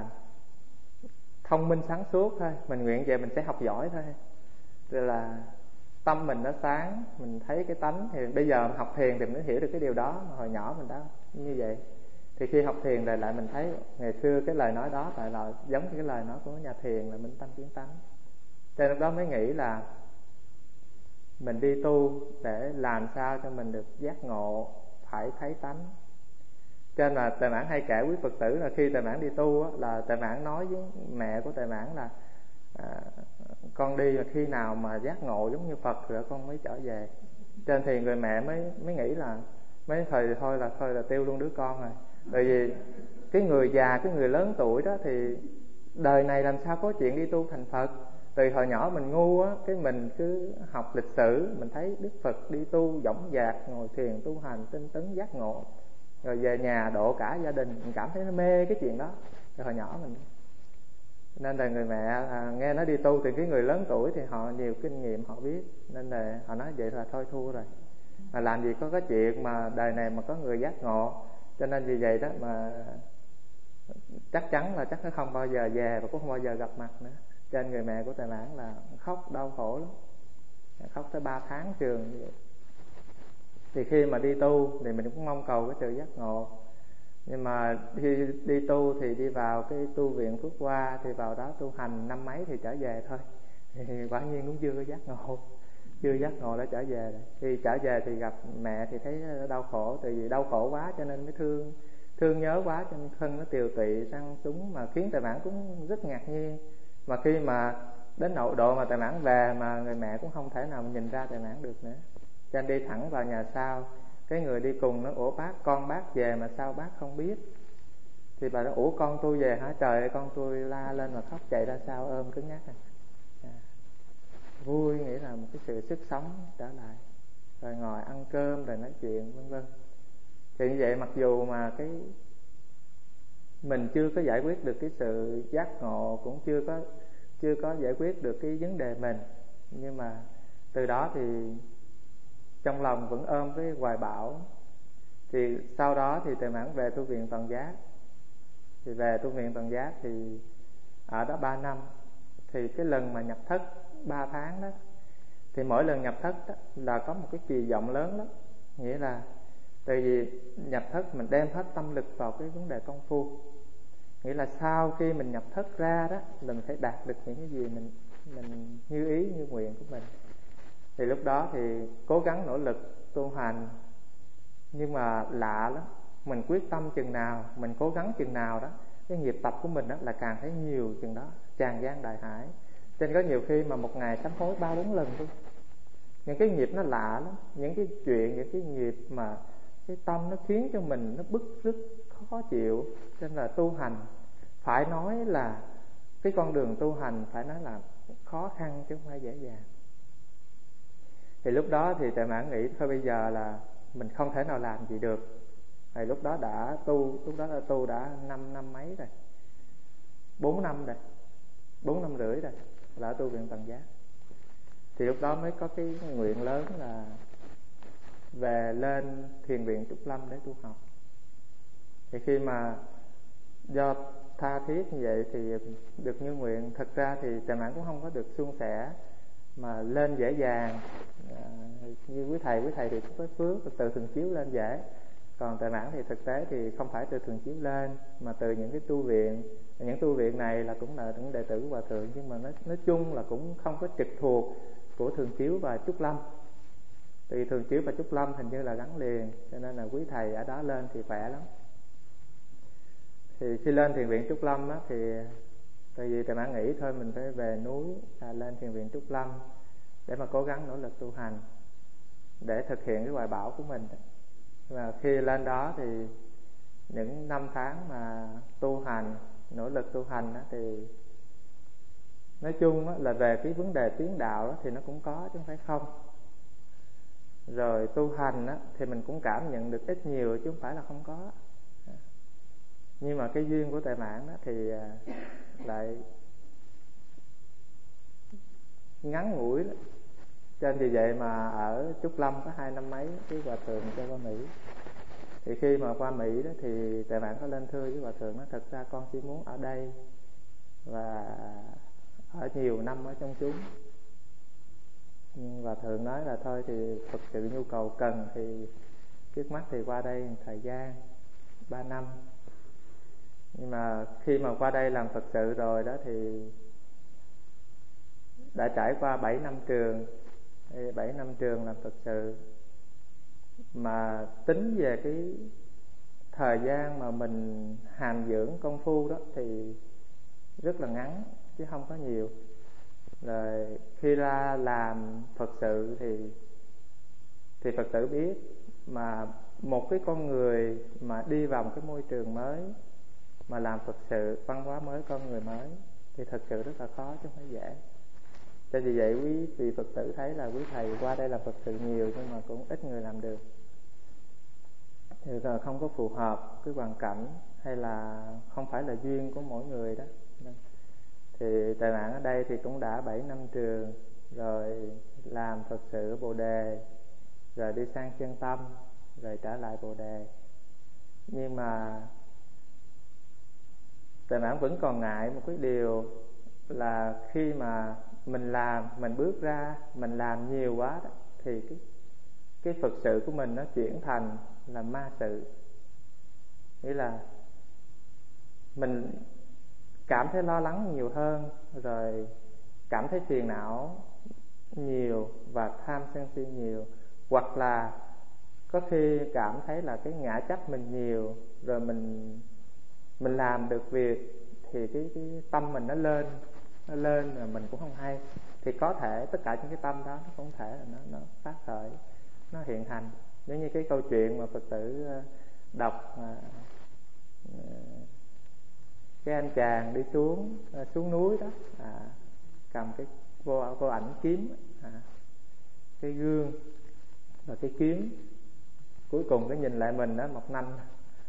thông minh sáng suốt thôi, mình nguyện về mình sẽ học giỏi thôi. Rồi là tâm mình nó sáng, mình thấy cái tánh. Thì bây giờ học thiền thì mình mới hiểu được cái điều đó, mà hồi nhỏ mình đã như vậy. Thì khi học thiền rồi lại mình thấy ngày xưa cái lời nói đó tại là giống như cái lời nói của nhà thiền là minh tâm kiến tánh. Cho nên lúc đó mới nghĩ là mình đi tu để làm sao cho mình được giác ngộ, phải thấy tánh. Cho nên là Tề Mãn hay kể quý Phật tử là khi Tề Mãn đi tu á, là Tề Mãn nói với mẹ của Tề Mãn là à, con đi mà khi nào mà giác ngộ giống như Phật rồi con mới trở về. Trên thì người mẹ mới mới nghĩ là mấy thời thôi là thôi là tiêu luôn đứa con rồi. Bởi vì cái người già, cái người lớn tuổi đó thì đời này làm sao có chuyện đi tu thành Phật. Từ hồi nhỏ mình ngu á, cái mình cứ học lịch sử, mình thấy Đức Phật đi tu dõng dạc, ngồi thiền tu hành tinh tấn giác ngộ, rồi về nhà độ cả gia đình, mình cảm thấy nó mê cái chuyện đó. Từ hồi nhỏ mình, nên là người mẹ à, nghe nó đi tu thì cái người lớn tuổi thì họ nhiều kinh nghiệm, họ biết, nên là họ nói vậy là thôi thua rồi. Mà làm gì có cái chuyện mà đời này mà có người giác ngộ. Cho nên vì vậy đó mà chắc chắn là chắc nó không bao giờ về và cũng không bao giờ gặp mặt nữa. Cho nên người mẹ của Tề Mãn là khóc đau khổ lắm, khóc tới ba tháng trường như vậy. Thì khi mà đi tu thì mình cũng mong cầu cái sự giác ngộ. Nhưng mà khi đi tu thì đi vào cái tu viện Phước Hoa, thì vào đó tu hành năm mấy thì trở về thôi. Thì quả nhiên cũng chưa có giác ngộ, chưa giác ngộ đã trở về rồi. Khi trở về thì gặp mẹ thì thấy đau khổ, tại vì đau khổ quá cho nên mới thương thương nhớ quá, cho nên thân nó tiều tụy săn súng, mà khiến Tề Mãn cũng rất ngạc nhiên. Mà khi mà đến nội độ mà Tề Mãn về mà người mẹ cũng không thể nào mà nhìn ra Tề Mãn được nữa. Cho nên đi thẳng vào nhà sau. Cái người đi cùng nó: ủa bác, con bác về mà sao bác không biết? Thì bà nói: ủa con tôi về hả? Trời ơi, con tôi la lên mà khóc chạy ra sao ôm cứng nhắc này. À, vui, nghĩ là một cái sự sức sống trở lại. Rồi ngồi ăn cơm rồi nói chuyện vân vân. Thì như vậy mặc dù mà cái mình chưa có giải quyết được cái sự giác ngộ, cũng chưa có chưa có giải quyết được cái vấn đề mình, nhưng mà từ đó thì trong lòng vẫn ôm cái hoài bão. Thì sau đó thì Tề Mãn về tu viện Toàn Giác. Thì về tu viện Toàn Giác thì ở đó ba năm. Thì cái lần mà nhập thất ba tháng đó, thì mỗi lần nhập thất đó là có một cái kỳ vọng lớn lắm. Nghĩa là tại vì nhập thất mình đem hết tâm lực vào cái vấn đề công phu. Nghĩa là sau khi mình nhập thất ra đó là mình phải đạt được những cái gì mình mình như ý như nguyện của mình. Thì lúc đó thì cố gắng nỗ lực tu hành, Nhưng mà lạ lắm, mình quyết tâm chừng nào, mình cố gắng chừng nào đó, cái nghiệp tập của mình đó là càng thấy nhiều chừng đó, tràn gian đại hải. Cho nên có nhiều khi mà một ngày sám hối ba bốn lần thôi. Những cái nghiệp nó lạ lắm, những cái chuyện, những cái nghiệp mà cái tâm nó khiến cho mình nó bức rứt, khó chịu. Cho nên là tu hành phải nói là cái con đường tu hành phải nói là khó khăn chứ không phải dễ dàng. Thì lúc đó thì Tề Mãn nghĩ thôi bây giờ là mình không thể nào làm gì được. Thì lúc đó đã tu, lúc đó đã tu đã năm năm mấy rồi, bốn năm rồi, bốn năm rưỡi rồi, đã tu viện Tần Giác. Thì lúc đó mới có cái nguyện lớn là về lên thiền viện Trúc Lâm để tu học. Thì khi mà do tha thiết như vậy thì được như nguyện. Thật ra thì Tề Mãn cũng không có được suôn sẻ mà lên dễ dàng. À, như quý thầy, quý thầy thì có phước từ thường chiếu lên dễ. Còn Tề Mãn thì thực tế thì không phải từ thường chiếu lên, mà từ những cái tu viện. Những tu viện này là cũng là những đệ tử của Hòa Thượng, nhưng mà nói, nói chung là cũng không có trực thuộc của Thường Chiếu và Trúc Lâm. Thì Thường Chiếu và Trúc Lâm hình như là gắn liền, cho nên là quý thầy ở đó lên thì khỏe lắm. Thì khi lên thiền viện Trúc Lâm á, thì tại vì Tề Mãn nghĩ thôi mình phải về núi, à, lên thiền viện Trúc Lâm để mà cố gắng nỗ lực tu hành để thực hiện cái hoài bão của mình. Và khi lên đó thì những năm tháng mà tu hành, nỗ lực tu hành đó, thì nói chung là về cái vấn đề tiến đạo đó, thì nó cũng có chứ không phải không. Rồi tu hành đó, thì mình cũng cảm nhận được ít nhiều chứ không phải là không có. Nhưng mà cái duyên của Tề Mãn đó thì lại ngắn ngủi đó. Cho nên vì vậy mà ở Trúc Lâm có hai năm mấy cái Hòa Thượng cho qua Mỹ. Thì khi mà qua Mỹ đó thì Tề Mãn có lên thưa với Hòa Thượng, nó thật ra con chỉ muốn ở đây và ở nhiều năm ở trong chúng. Nhưng Hòa Thượng nói là thôi thì Phật sự nhu cầu cần thì trước mắt thì qua đây thời gian ba năm. Nhưng mà khi mà qua đây làm Phật sự rồi đó thì đã trải qua bảy năm trường, bảy năm trường làm Phật sự. Mà tính về cái thời gian mà mình hàm dưỡng công phu đó thì rất là ngắn chứ không có nhiều. Rồi khi ra làm Phật sự thì thì Phật tử biết mà một cái con người mà đi vào một cái môi trường mới mà làm Phật sự, văn hóa mới, con người mới thì thật sự rất là khó chứ không phải dễ. Cho vì vậy quý vị Phật tử thấy là quý thầy qua đây làm Phật sự nhiều nhưng mà cũng ít người làm được. Thì là không có phù hợp cái hoàn cảnh hay là không phải là duyên của mỗi người đó. Thì Tề Mãn ở đây thì cũng đã bảy năm trường, rồi làm Phật sự ở Bồ Đề, rồi đi sang Chân Tâm, rồi trở lại Bồ Đề. Nhưng mà Tề Mãn vẫn còn ngại một cái điều là khi mà mình làm, mình bước ra, mình làm nhiều quá đó, thì cái, cái Phật sự của mình nó chuyển thành là ma sự. Nghĩa là mình cảm thấy lo lắng nhiều hơn, rồi cảm thấy phiền não nhiều và tham sân si nhiều. Hoặc là có khi cảm thấy là cái ngã chấp mình nhiều, rồi mình mình làm được việc thì cái, cái tâm mình nó lên, nó lên mà mình cũng không hay. Thì có thể tất cả những cái tâm đó nó cũng thể là nó, nó phát khởi, nó hiện thành. Giống như cái câu chuyện mà Phật tử đọc mà cái anh chàng đi xuống xuống núi đó, à, cầm cái vô, vô ảnh kiếm, à, cái gương và cái kiếm, cuối cùng cái nhìn lại mình đó mọc nanh.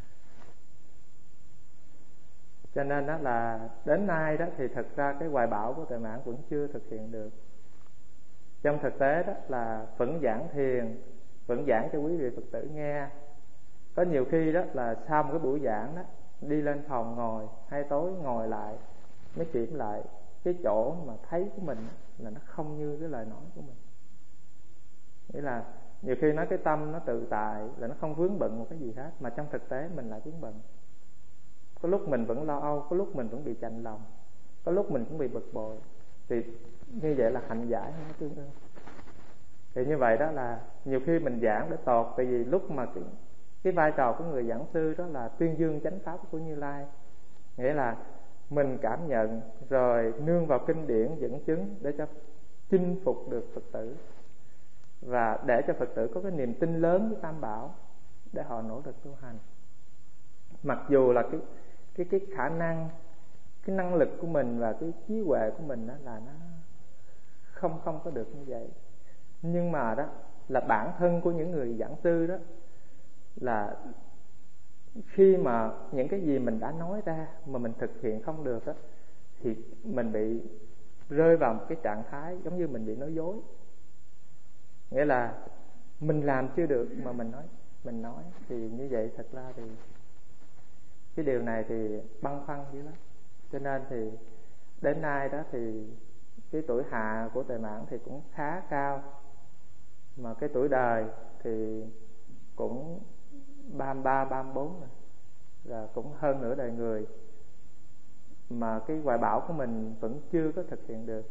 Cho nên đó là đến nay đó thì thật ra cái hoài bão của Tề Mãn vẫn chưa thực hiện được. Trong thực tế đó là vẫn giảng thiền, vẫn giảng cho quý vị Phật tử nghe. Có nhiều khi đó là sau một cái buổi giảng đó, đi lên phòng ngồi, hay tối ngồi lại mới kiểm lại cái chỗ mà thấy của mình là nó không như cái lời nói của mình. Nghĩa là nhiều khi nói cái tâm nó tự tại là nó không vướng bận một cái gì hết, mà trong thực tế mình lại vướng bận. Có lúc mình vẫn lo âu, có lúc mình vẫn bị chạnh lòng, có lúc mình cũng bị bực bội. Thì như vậy là hạnh giải không có tương ưng. Thì như vậy đó là nhiều khi mình giảng để tột, tại vì lúc mà cái, cái vai trò của người giảng sư đó là tuyên dương chánh pháp của Như Lai, nghĩa là mình cảm nhận rồi nương vào kinh điển dẫn chứng để cho chinh phục được Phật tử, và để cho Phật tử có cái niềm tin lớn với Tam Bảo để họ nỗ lực tu hành. Mặc dù là cái cái cái khả năng, cái năng lực của mình và cái trí huệ của mình đó là nó không không có được như vậy, nhưng mà đó là bản thân của những người giảng sư đó, là khi mà những cái gì mình đã nói ra mà mình thực hiện không được đó, thì mình bị rơi vào một cái trạng thái giống như mình bị nói dối. Nghĩa là mình làm chưa được mà mình nói mình nói thì như vậy thật ra thì cái điều này thì băn khoăn dữ lắm. Cho nên thì đến nay đó thì cái tuổi hạ của Tề Mãn thì cũng khá cao, mà cái tuổi đời thì cũng ba mươi ba, ba mươi bốn rồi, là cũng hơn nửa đời người, mà cái hoài bão của mình vẫn chưa có thực hiện được.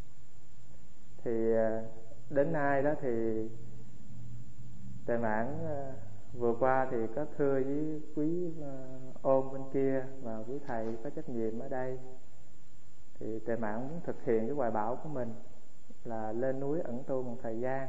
Thì đến nay đó thì Tề Mãn vừa qua thì có thưa với quý Ôn bên kia và quý thầy có trách nhiệm ở đây, thì Tề Mãn muốn thực hiện cái hoài bão của mình là lên núi ẩn tu một thời gian.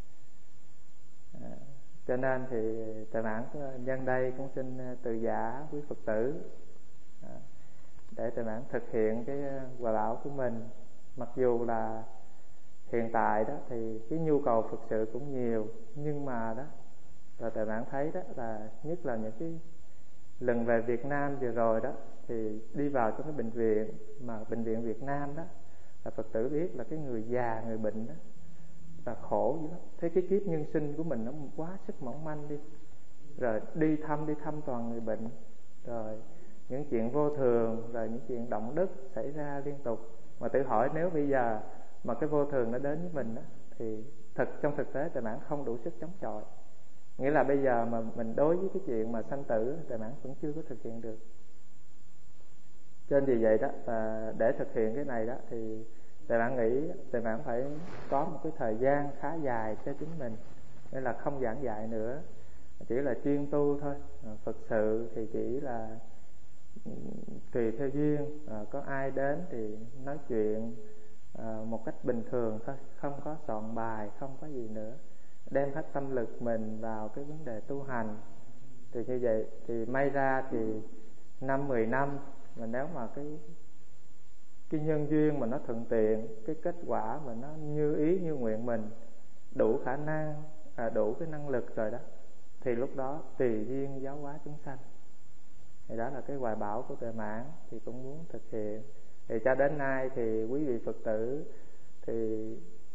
à, cho nên thì Tề Mãn nhân đây cũng xin từ giả quý Phật tử à, để Tề Mãn thực hiện cái hoài bão của mình. Mặc dù là hiện tại đó thì cái nhu cầu Phật sự cũng nhiều, nhưng mà đó là Tề Mãn thấy đó là nhất là những cái lần về Việt Nam vừa rồi đó, thì đi vào trong cái bệnh viện, mà bệnh viện Việt Nam đó là Phật tử biết là cái người già, người bệnh đó là khổ dữ lắm. Thế cái kiếp nhân sinh của mình nó quá sức mỏng manh đi, rồi đi thăm đi thăm toàn người bệnh, rồi những chuyện vô thường, rồi những chuyện động đất xảy ra liên tục. Mà tự hỏi nếu bây giờ mà cái vô thường nó đến với mình đó, thì thật trong thực tế Tề Mãn không đủ sức chống chọi. Nghĩa là bây giờ mà mình đối với cái chuyện mà sanh tử, Tề Mãn vẫn chưa có thực hiện được. Cho nên vì vậy đó, à, để thực hiện cái này đó thì Tề Mãn nghĩ Tề Mãn phải có một cái thời gian khá dài cho chính mình, nên là không giảng dạy nữa, chỉ là chuyên tu thôi. à, Phật sự thì chỉ là tùy theo duyên, à, có ai đến thì nói chuyện à, một cách bình thường thôi, không có soạn bài, không có gì nữa, đem hết tâm lực mình vào cái vấn đề tu hành. Thì như vậy thì may ra thì năm mười năm, mà nếu mà cái cái nhân duyên mà nó thuận tiện, cái kết quả mà nó như ý như nguyện mình, đủ khả năng, à, đủ cái năng lực rồi đó, thì lúc đó tùy duyên giáo hóa chúng sanh. Thì đó là cái hoài bão của Tề Mãn, thì cũng muốn thực hiện. Thì cho đến nay thì quý vị Phật tử thì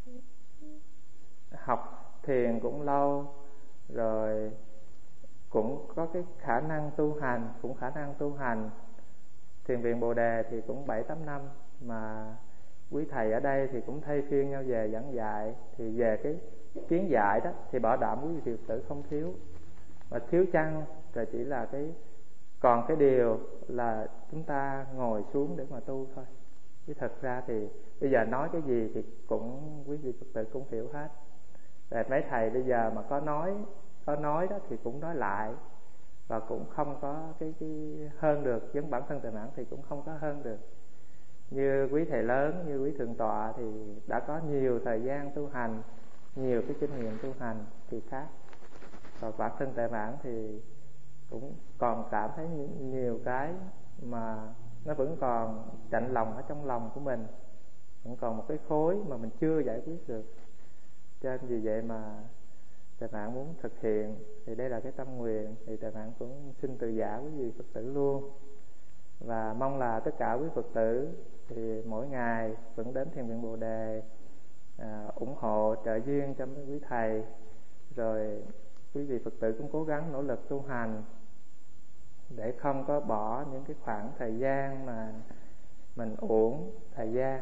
học thiền cũng lâu rồi, cũng có cái khả năng tu hành, cũng khả năng tu hành. Thiền viện Bồ Đề thì cũng bảy tám năm, mà quý thầy ở đây thì cũng thay phiên nhau về giảng dạy. Thì về cái kiến giải đó thì bảo đảm quý vị Phật tử không thiếu, mà thiếu chăng rồi chỉ là cái còn cái điều là chúng ta ngồi xuống để mà tu thôi. Chứ thật ra thì bây giờ nói cái gì thì cũng quý vị Phật tử cũng hiểu hết. Rồi mấy thầy bây giờ mà có nói có nói đó thì cũng nói lại, và cũng không có cái, cái hơn được. Giống bản thân Tề Mãn thì cũng không có hơn được. Như quý thầy lớn, như quý thượng tọa thì đã có nhiều thời gian tu hành, nhiều cái kinh nghiệm tu hành thì khác. Và bản thân Tề Mãn thì cũng còn cảm thấy nhiều cái mà nó vẫn còn chạnh lòng ở trong lòng của mình, vẫn còn một cái khối mà mình chưa giải quyết được. Cho nên vì vậy mà Tề Mãn muốn thực hiện, thì đây là cái tâm nguyện. Thì Tề Mãn cũng xin từ giả quý vị Phật tử luôn, và mong là tất cả quý Phật tử thì mỗi ngày vẫn đến Thiền viện Bồ Đề, à, ủng hộ trợ duyên cho mấy quý thầy. Rồi quý vị Phật tử cũng cố gắng nỗ lực tu hành, để không có bỏ những cái khoảng thời gian mà mình uổng thời gian.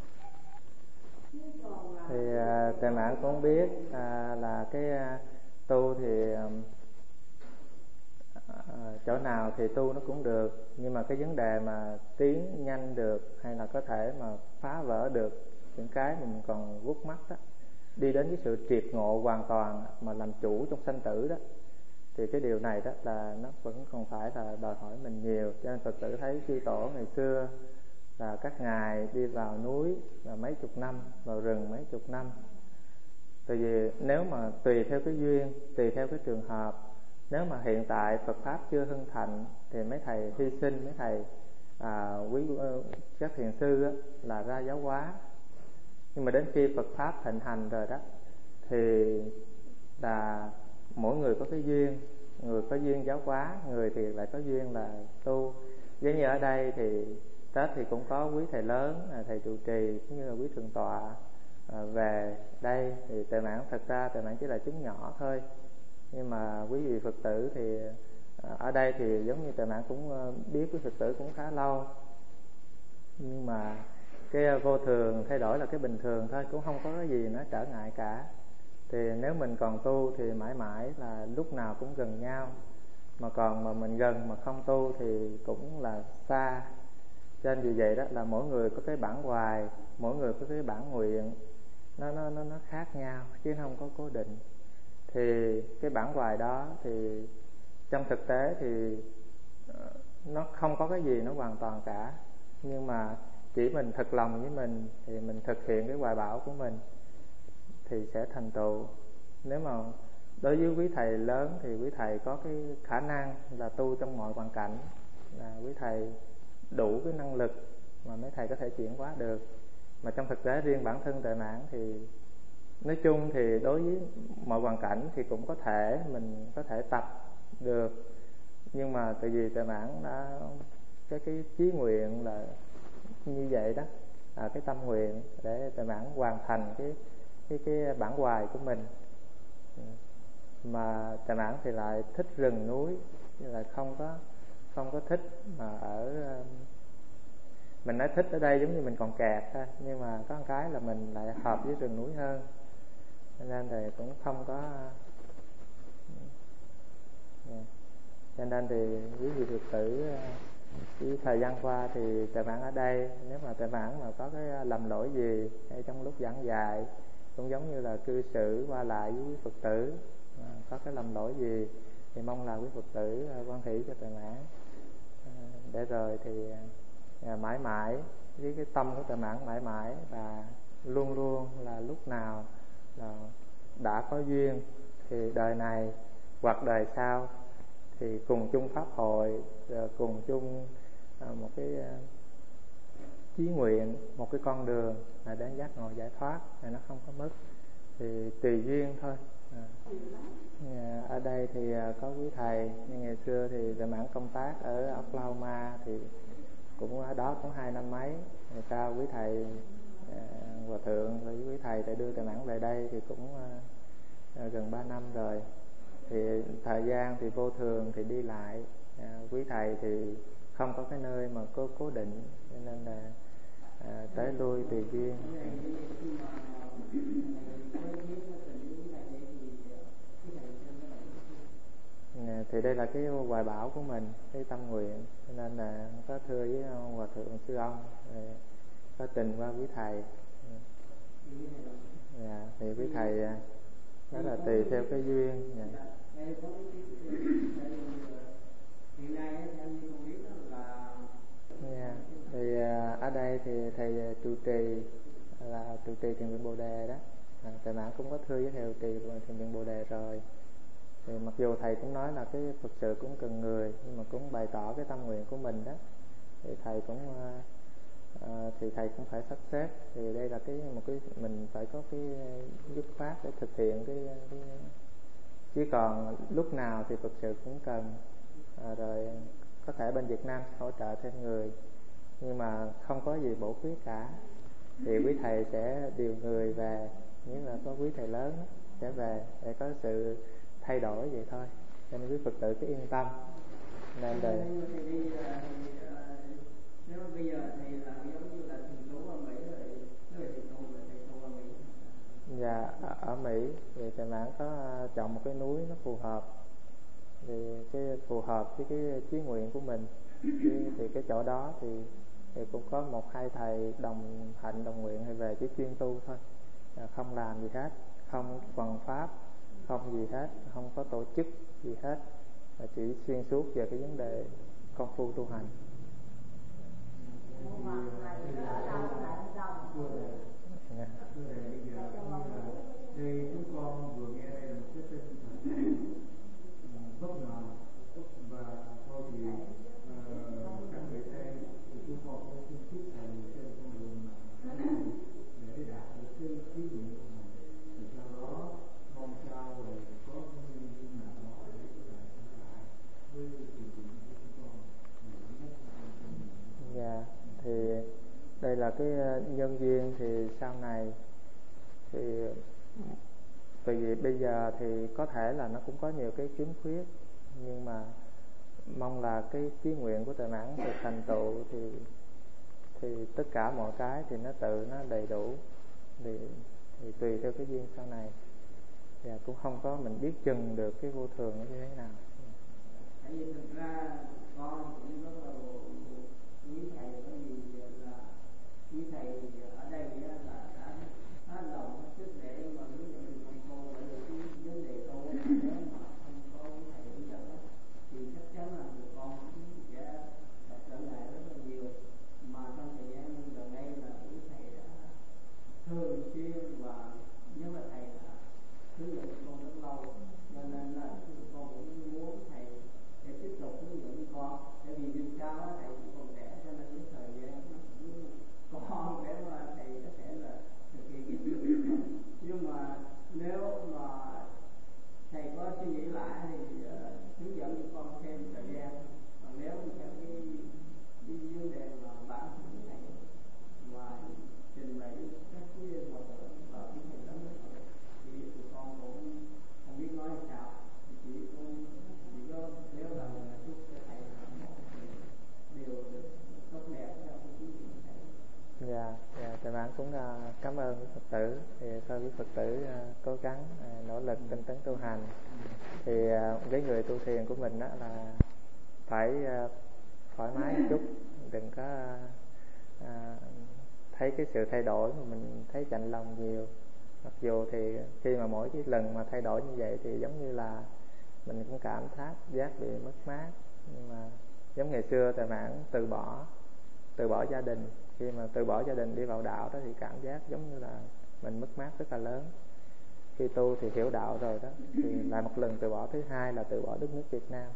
Thì à, Tề Mãn cũng biết à, là cái à, tu thì à, chỗ nào thì tu nó cũng được, nhưng mà cái vấn đề mà tiến nhanh được, hay là có thể mà phá vỡ được những cái mà mình còn vút mắt đó, đi đến cái sự triệt ngộ hoàn toàn mà làm chủ trong sanh tử đó, thì cái điều này đó là nó vẫn còn phải là đòi hỏi mình nhiều. Cho nên Phật tử thấy chư tổ ngày xưa là các ngài đi vào núi là mấy chục năm, vào rừng mấy chục năm. Tại vì nếu mà tùy theo cái duyên, tùy theo cái trường hợp, nếu mà hiện tại Phật Pháp chưa hưng thịnh thì mấy thầy hy sinh, mấy thầy à, quý các thiền sư á, là ra giáo hóa. Nhưng mà đến khi Phật Pháp thịnh hành rồi đó thì là mỗi người có cái duyên, người có duyên giáo hóa, người thì lại có duyên là tu. Giống như ở đây thì Tết thì cũng có quý thầy lớn, thầy trụ trì cũng như là quý thượng tọa à, về đây. Thì Tuệ Mãn thật ra Tuệ Mãn chỉ là chúng nhỏ thôi, nhưng mà quý vị Phật tử thì à, ở đây thì giống như Tuệ Mãn cũng biết quý Phật tử cũng khá lâu. Nhưng mà cái vô thường thay đổi là cái bình thường thôi, cũng không có cái gì nó trở ngại cả. Thì nếu mình còn tu thì mãi mãi là lúc nào cũng gần nhau, mà còn mà mình gần mà không tu thì cũng là xa. Cho nên vì vậy đó là mỗi người có cái bản hoài, mỗi người có cái bản nguyện nó nó nó nó khác nhau chứ không có cố định. Thì cái bản hoài đó thì trong thực tế thì nó không có cái gì nó hoàn toàn cả, nhưng mà chỉ mình thật lòng với mình thì mình thực hiện cái hoài bão của mình thì sẽ thành tựu. Nếu mà đối với quý thầy lớn thì quý thầy có cái khả năng là tu trong mọi hoàn cảnh, là quý thầy đủ cái năng lực mà mấy thầy có thể chuyển hóa được. Mà trong thực tế riêng bản thân Tuệ Mãn thì nói chung thì đối với mọi hoàn cảnh thì cũng có thể mình có thể tập được. Nhưng mà tại vì Tuệ Mãn đã cái cái chí nguyện là như vậy đó, à, cái tâm nguyện để Tuệ Mãn hoàn thành cái cái cái bản hoài của mình. Mà Tuệ Mãn thì lại thích rừng núi, là không có không có thích mà ở mình nói thích ở đây giống như mình còn kẹt thôi, nhưng mà có một cái là mình lại hợp với rừng núi hơn, cho nên thì cũng không có. Cho nên thì quý vị Phật tử cái thời gian qua thì Tuệ Mãn ở đây, nếu mà Tuệ Mãn mà có cái lầm lỗi gì hay trong lúc giảng dạy, cũng giống như là cư xử qua lại với quý Phật tử, có cái lầm lỗi gì thì mong là quý Phật tử quan hỷ cho Tuệ Mãn, để rồi thì mãi mãi với cái tâm của Tuệ Mãn mãi mãi là luôn luôn là lúc nào là đã có duyên thì đời này hoặc đời sau thì cùng chung pháp hội, cùng chung một cái chí nguyện, một cái con đường là đến giác ngộ giải thoát, thì nó không có mất, thì tùy duyên thôi. À, ở đây thì có quý thầy, nhưng ngày xưa thì Tuệ Mãn công tác ở Oklahoma thì cũng ở đó cũng hai năm mấy. Rồi sau quý thầy à, hòa thượng với quý thầy để đưa Tuệ Mãn về đây thì cũng à, gần ba năm rồi. Thì thời gian thì vô thường thì đi lại, à, quý thầy thì không có cái nơi mà cố cố định, cho nên là à, tới lui tùy duyên. À, thì đây là cái hoài bão của mình, cái tâm nguyện, cho nên là có thưa với hòa thượng sư ông, có trình qua quý thầy. À, thì quý thầy đó là tùy theo cái duyên. À. Yeah. Thì uh, ở đây thì thầy trụ trì là trụ trì thiền viện Bồ Đề đó, à, Tuệ Mãn cũng có thưa với thầy trụ trì thiền viện Bồ Đề rồi. Thì mặc dù thầy cũng nói là cái Phật sự cũng cần người, nhưng mà cũng bày tỏ cái tâm nguyện của mình đó, thì thầy cũng uh, uh, thì thầy cũng phải sắp xếp. Thì đây là cái một cái mình phải có cái dứt khoát để thực hiện cái, cái chứ còn lúc nào thì Phật sự cũng cần. À, rồi có thể bên Việt Nam hỗ trợ thêm người, nhưng mà không có gì bổ khuyết cả, thì quý thầy sẽ điều người về, như là có quý thầy lớn sẽ về để có sự thay đổi vậy thôi, cho nên quý Phật tử cứ yên tâm. Nên đời nếu bây giờ thì là giống như là thành phố ở Mỹ rồi, người thì tu rồi thầy tu ở Mỹ. Dạ, ở Mỹ thì Tuệ Mãn có chọn một cái núi nó phù hợp, thì cái phù hợp với cái chí nguyện của mình, thì, thì cái chỗ đó thì, thì cũng có một hai thầy đồng hạnh đồng nguyện hay về chỉ chuyên tu thôi, không làm gì hết, không phần pháp, không gì hết, không có tổ chức gì hết, mà chỉ xuyên suốt về cái vấn đề công phu tu hành. Yeah. Đây chúng con vừa nghe đây là một cái tinh thần bất ngờ, và thôi thì các người xem thì chúng con cũng xin chúc thầy trên con đường mà để đạt được cái ý nguyện của mình, thì sau đó mong sao rồi có cái nguyên nào đó để có thể trở lại với sự kiện của chúng con. Dạ, thì đây là cái nhân duyên. Thì sau này thì bởi vì bây giờ thì có thể là nó cũng có nhiều cái khiếm khuyết, nhưng mà mong là cái chí nguyện của Tuệ Mãn được thành tựu, thì thì tất cả mọi cái thì nó tự nó đầy đủ, thì, thì tùy theo cái duyên sau này. Và cũng không có mình biết chừng được cái vô thường nó như thế nào. Tại vì thực ra con cũng rất là quý thầy, bởi vì là quý thầy ở đây là đã hết lòng hết sức để mà hướng dẫn mình con cô, bởi vì cái vấn đề câu nếu mà không có quý thầy hướng dẫn thì chắc chắn là người con cũng sẽ gặp trở ngại rất là nhiều. Mà trong thời gian gần đây là quý thầy đã thường xuyên và nhất là thầy đã hướng dẫn con rất lâu, cho nên là con cũng muốn thầy để tiếp tục hướng dẫn con, tại vì dù sao á thầy cũng còn trẻ, cho nên cái thời gian nó cũng còn để mà thầy có thể là thực hiện cái chuyện đó. Nhưng mà nếu mà thầy có suy nghĩ lại thì uh, hướng dẫn cho con thêm thời gian. Còn nếu theo cái, cái vấn đề mà bản thân thầy mà trình bày các cái hòa thượng và cái thầy lớn thì tụi con cũng không biết nói sao, thì chỉ cũng chỉ có nếu là chúc cho thầy một điều được tốt đẹp cho cái chuyến của thầy. Dạ, dạ, Tuệ Mãn cũng uh, cảm ơn quý Phật tử. Thì thôi quý Phật tử uh, cố gắng uh, nỗ lực tinh tấn tu hành. Thì uh, với người tu thiền của mình đó là phải uh, thoải mái một chút, đừng có uh, thấy cái sự thay đổi mà mình thấy chạnh lòng nhiều. Mặc dù thì khi mà mỗi cái lần mà thay đổi như vậy thì giống như là mình cũng cảm giác giác bị mất mát, nhưng mà giống ngày xưa Tuệ Mãn từ bỏ từ bỏ gia đình, khi mà từ bỏ gia đình đi vào đạo đó thì cảm giác giống như là mình mất mát rất là lớn. Khi tu thì hiểu đạo rồi đó, thì lại một lần từ bỏ thứ hai là từ bỏ đất nước Việt Nam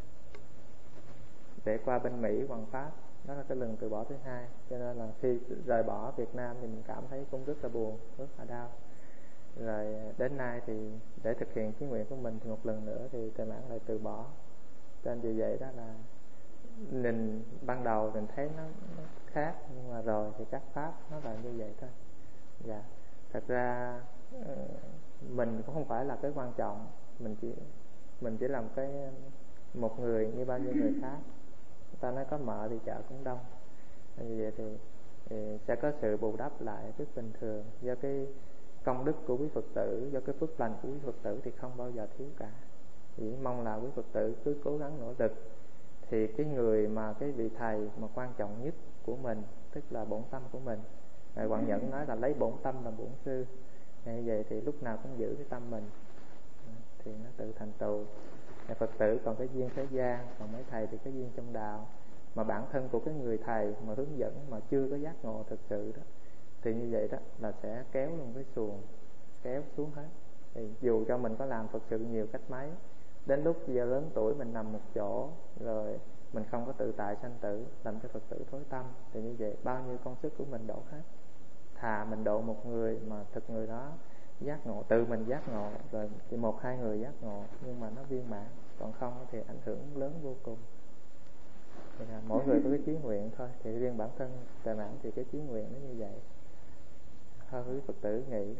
để qua bên Mỹ hoằng pháp. Đó là cái lần từ bỏ thứ hai. Cho nên là khi rời bỏ Việt Nam thì mình cảm thấy cũng rất là buồn, rất là đau. Rồi đến nay thì để thực hiện cái nguyện của mình thì một lần nữa thì Tuệ Mãn lại từ bỏ. Cho nên vì vậy đó là mình ban đầu mình thấy nó, nó khác, nhưng mà rồi thì các pháp nó là như vậy thôi. Dạ. Thật ra mình cũng không phải là cái quan trọng, mình chỉ mình chỉ làm cái một người như bao nhiêu người khác. Người ta nói có mợ thì chợ cũng đông. Như vậy thì, thì sẽ có sự bù đắp lại rất bình thường. Do cái công đức của quý Phật tử, do cái phước lành của quý Phật tử thì không bao giờ thiếu cả. Chỉ mong là quý Phật tử cứ cố gắng nỗ lực, thì cái người mà cái vị thầy mà quan trọng nhất của mình, tức là bổn tâm của mình, Ngài Quảng Nhẫn nói là lấy bổn tâm làm bổn sư. Như vậy thì lúc nào cũng giữ cái tâm mình thì nó tự thành tựu. Phật tử còn cái duyên thế gian, còn mấy thầy thì cái duyên trong đạo. Mà bản thân của cái người thầy mà hướng dẫn mà chưa có giác ngộ thực sự đó, thì như vậy đó là sẽ kéo luôn cái xuồng, kéo xuống hết. Thì dù cho mình có làm Phật sự nhiều cách mấy, đến lúc giờ lớn tuổi mình nằm một chỗ rồi mình không có tự tại sanh tử, làm cho Phật tử thối tâm, thì như vậy bao nhiêu công sức của mình đổ hết. Thà mình độ một người mà thực người đó giác ngộ, tự mình giác ngộ, rồi chỉ một hai người giác ngộ nhưng mà nó viên mãn, còn không thì ảnh hưởng lớn vô cùng. Thì là mỗi người có cái chí nguyện thôi. Thì riêng bản thân Tuệ Mãn thì cái chí nguyện nó như vậy. Thôi quý Phật tử nghĩ.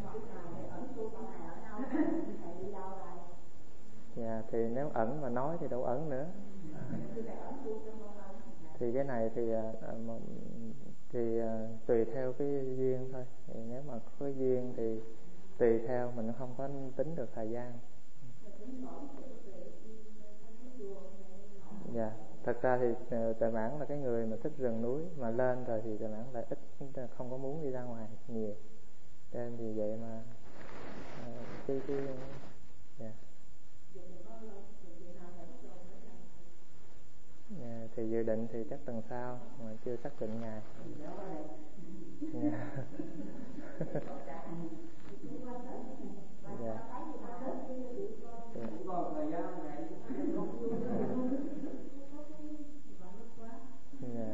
Dạ, thì nếu ẩn mà nói thì đâu ẩn nữa. Thì cái này thì thì tùy theo cái duyên thôi. Thì nếu mà có cái duyên thì tùy theo, mình không có tính được thời gian. Dạ, thật ra thì Tuệ Mãn là cái người mà thích rừng núi, mà lên rồi thì Tuệ Mãn lại ít, không có muốn đi ra ngoài nhiều. Cho nên vì vậy mà cái, cái thì dự định thì chắc tuần sau mà chưa xác định ngày. Yeah. Yeah. Cũng còn thời gian này. Yeah.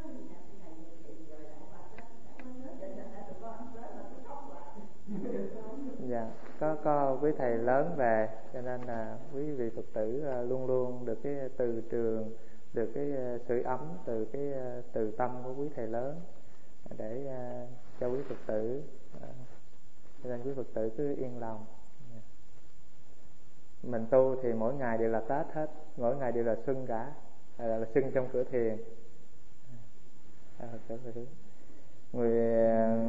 Dạ, có có quý thầy lớn về cho nên là quý vị Phật tử luôn luôn được cái từ trường, được cái sự ấm từ cái từ tâm của quý thầy lớn để cho quý Phật tử, cho nên quý Phật tử cứ yên lòng. Mình tu thì mỗi ngày đều là Tết hết, mỗi ngày đều là xuân cả, là, là xuân trong cửa thiền. À, người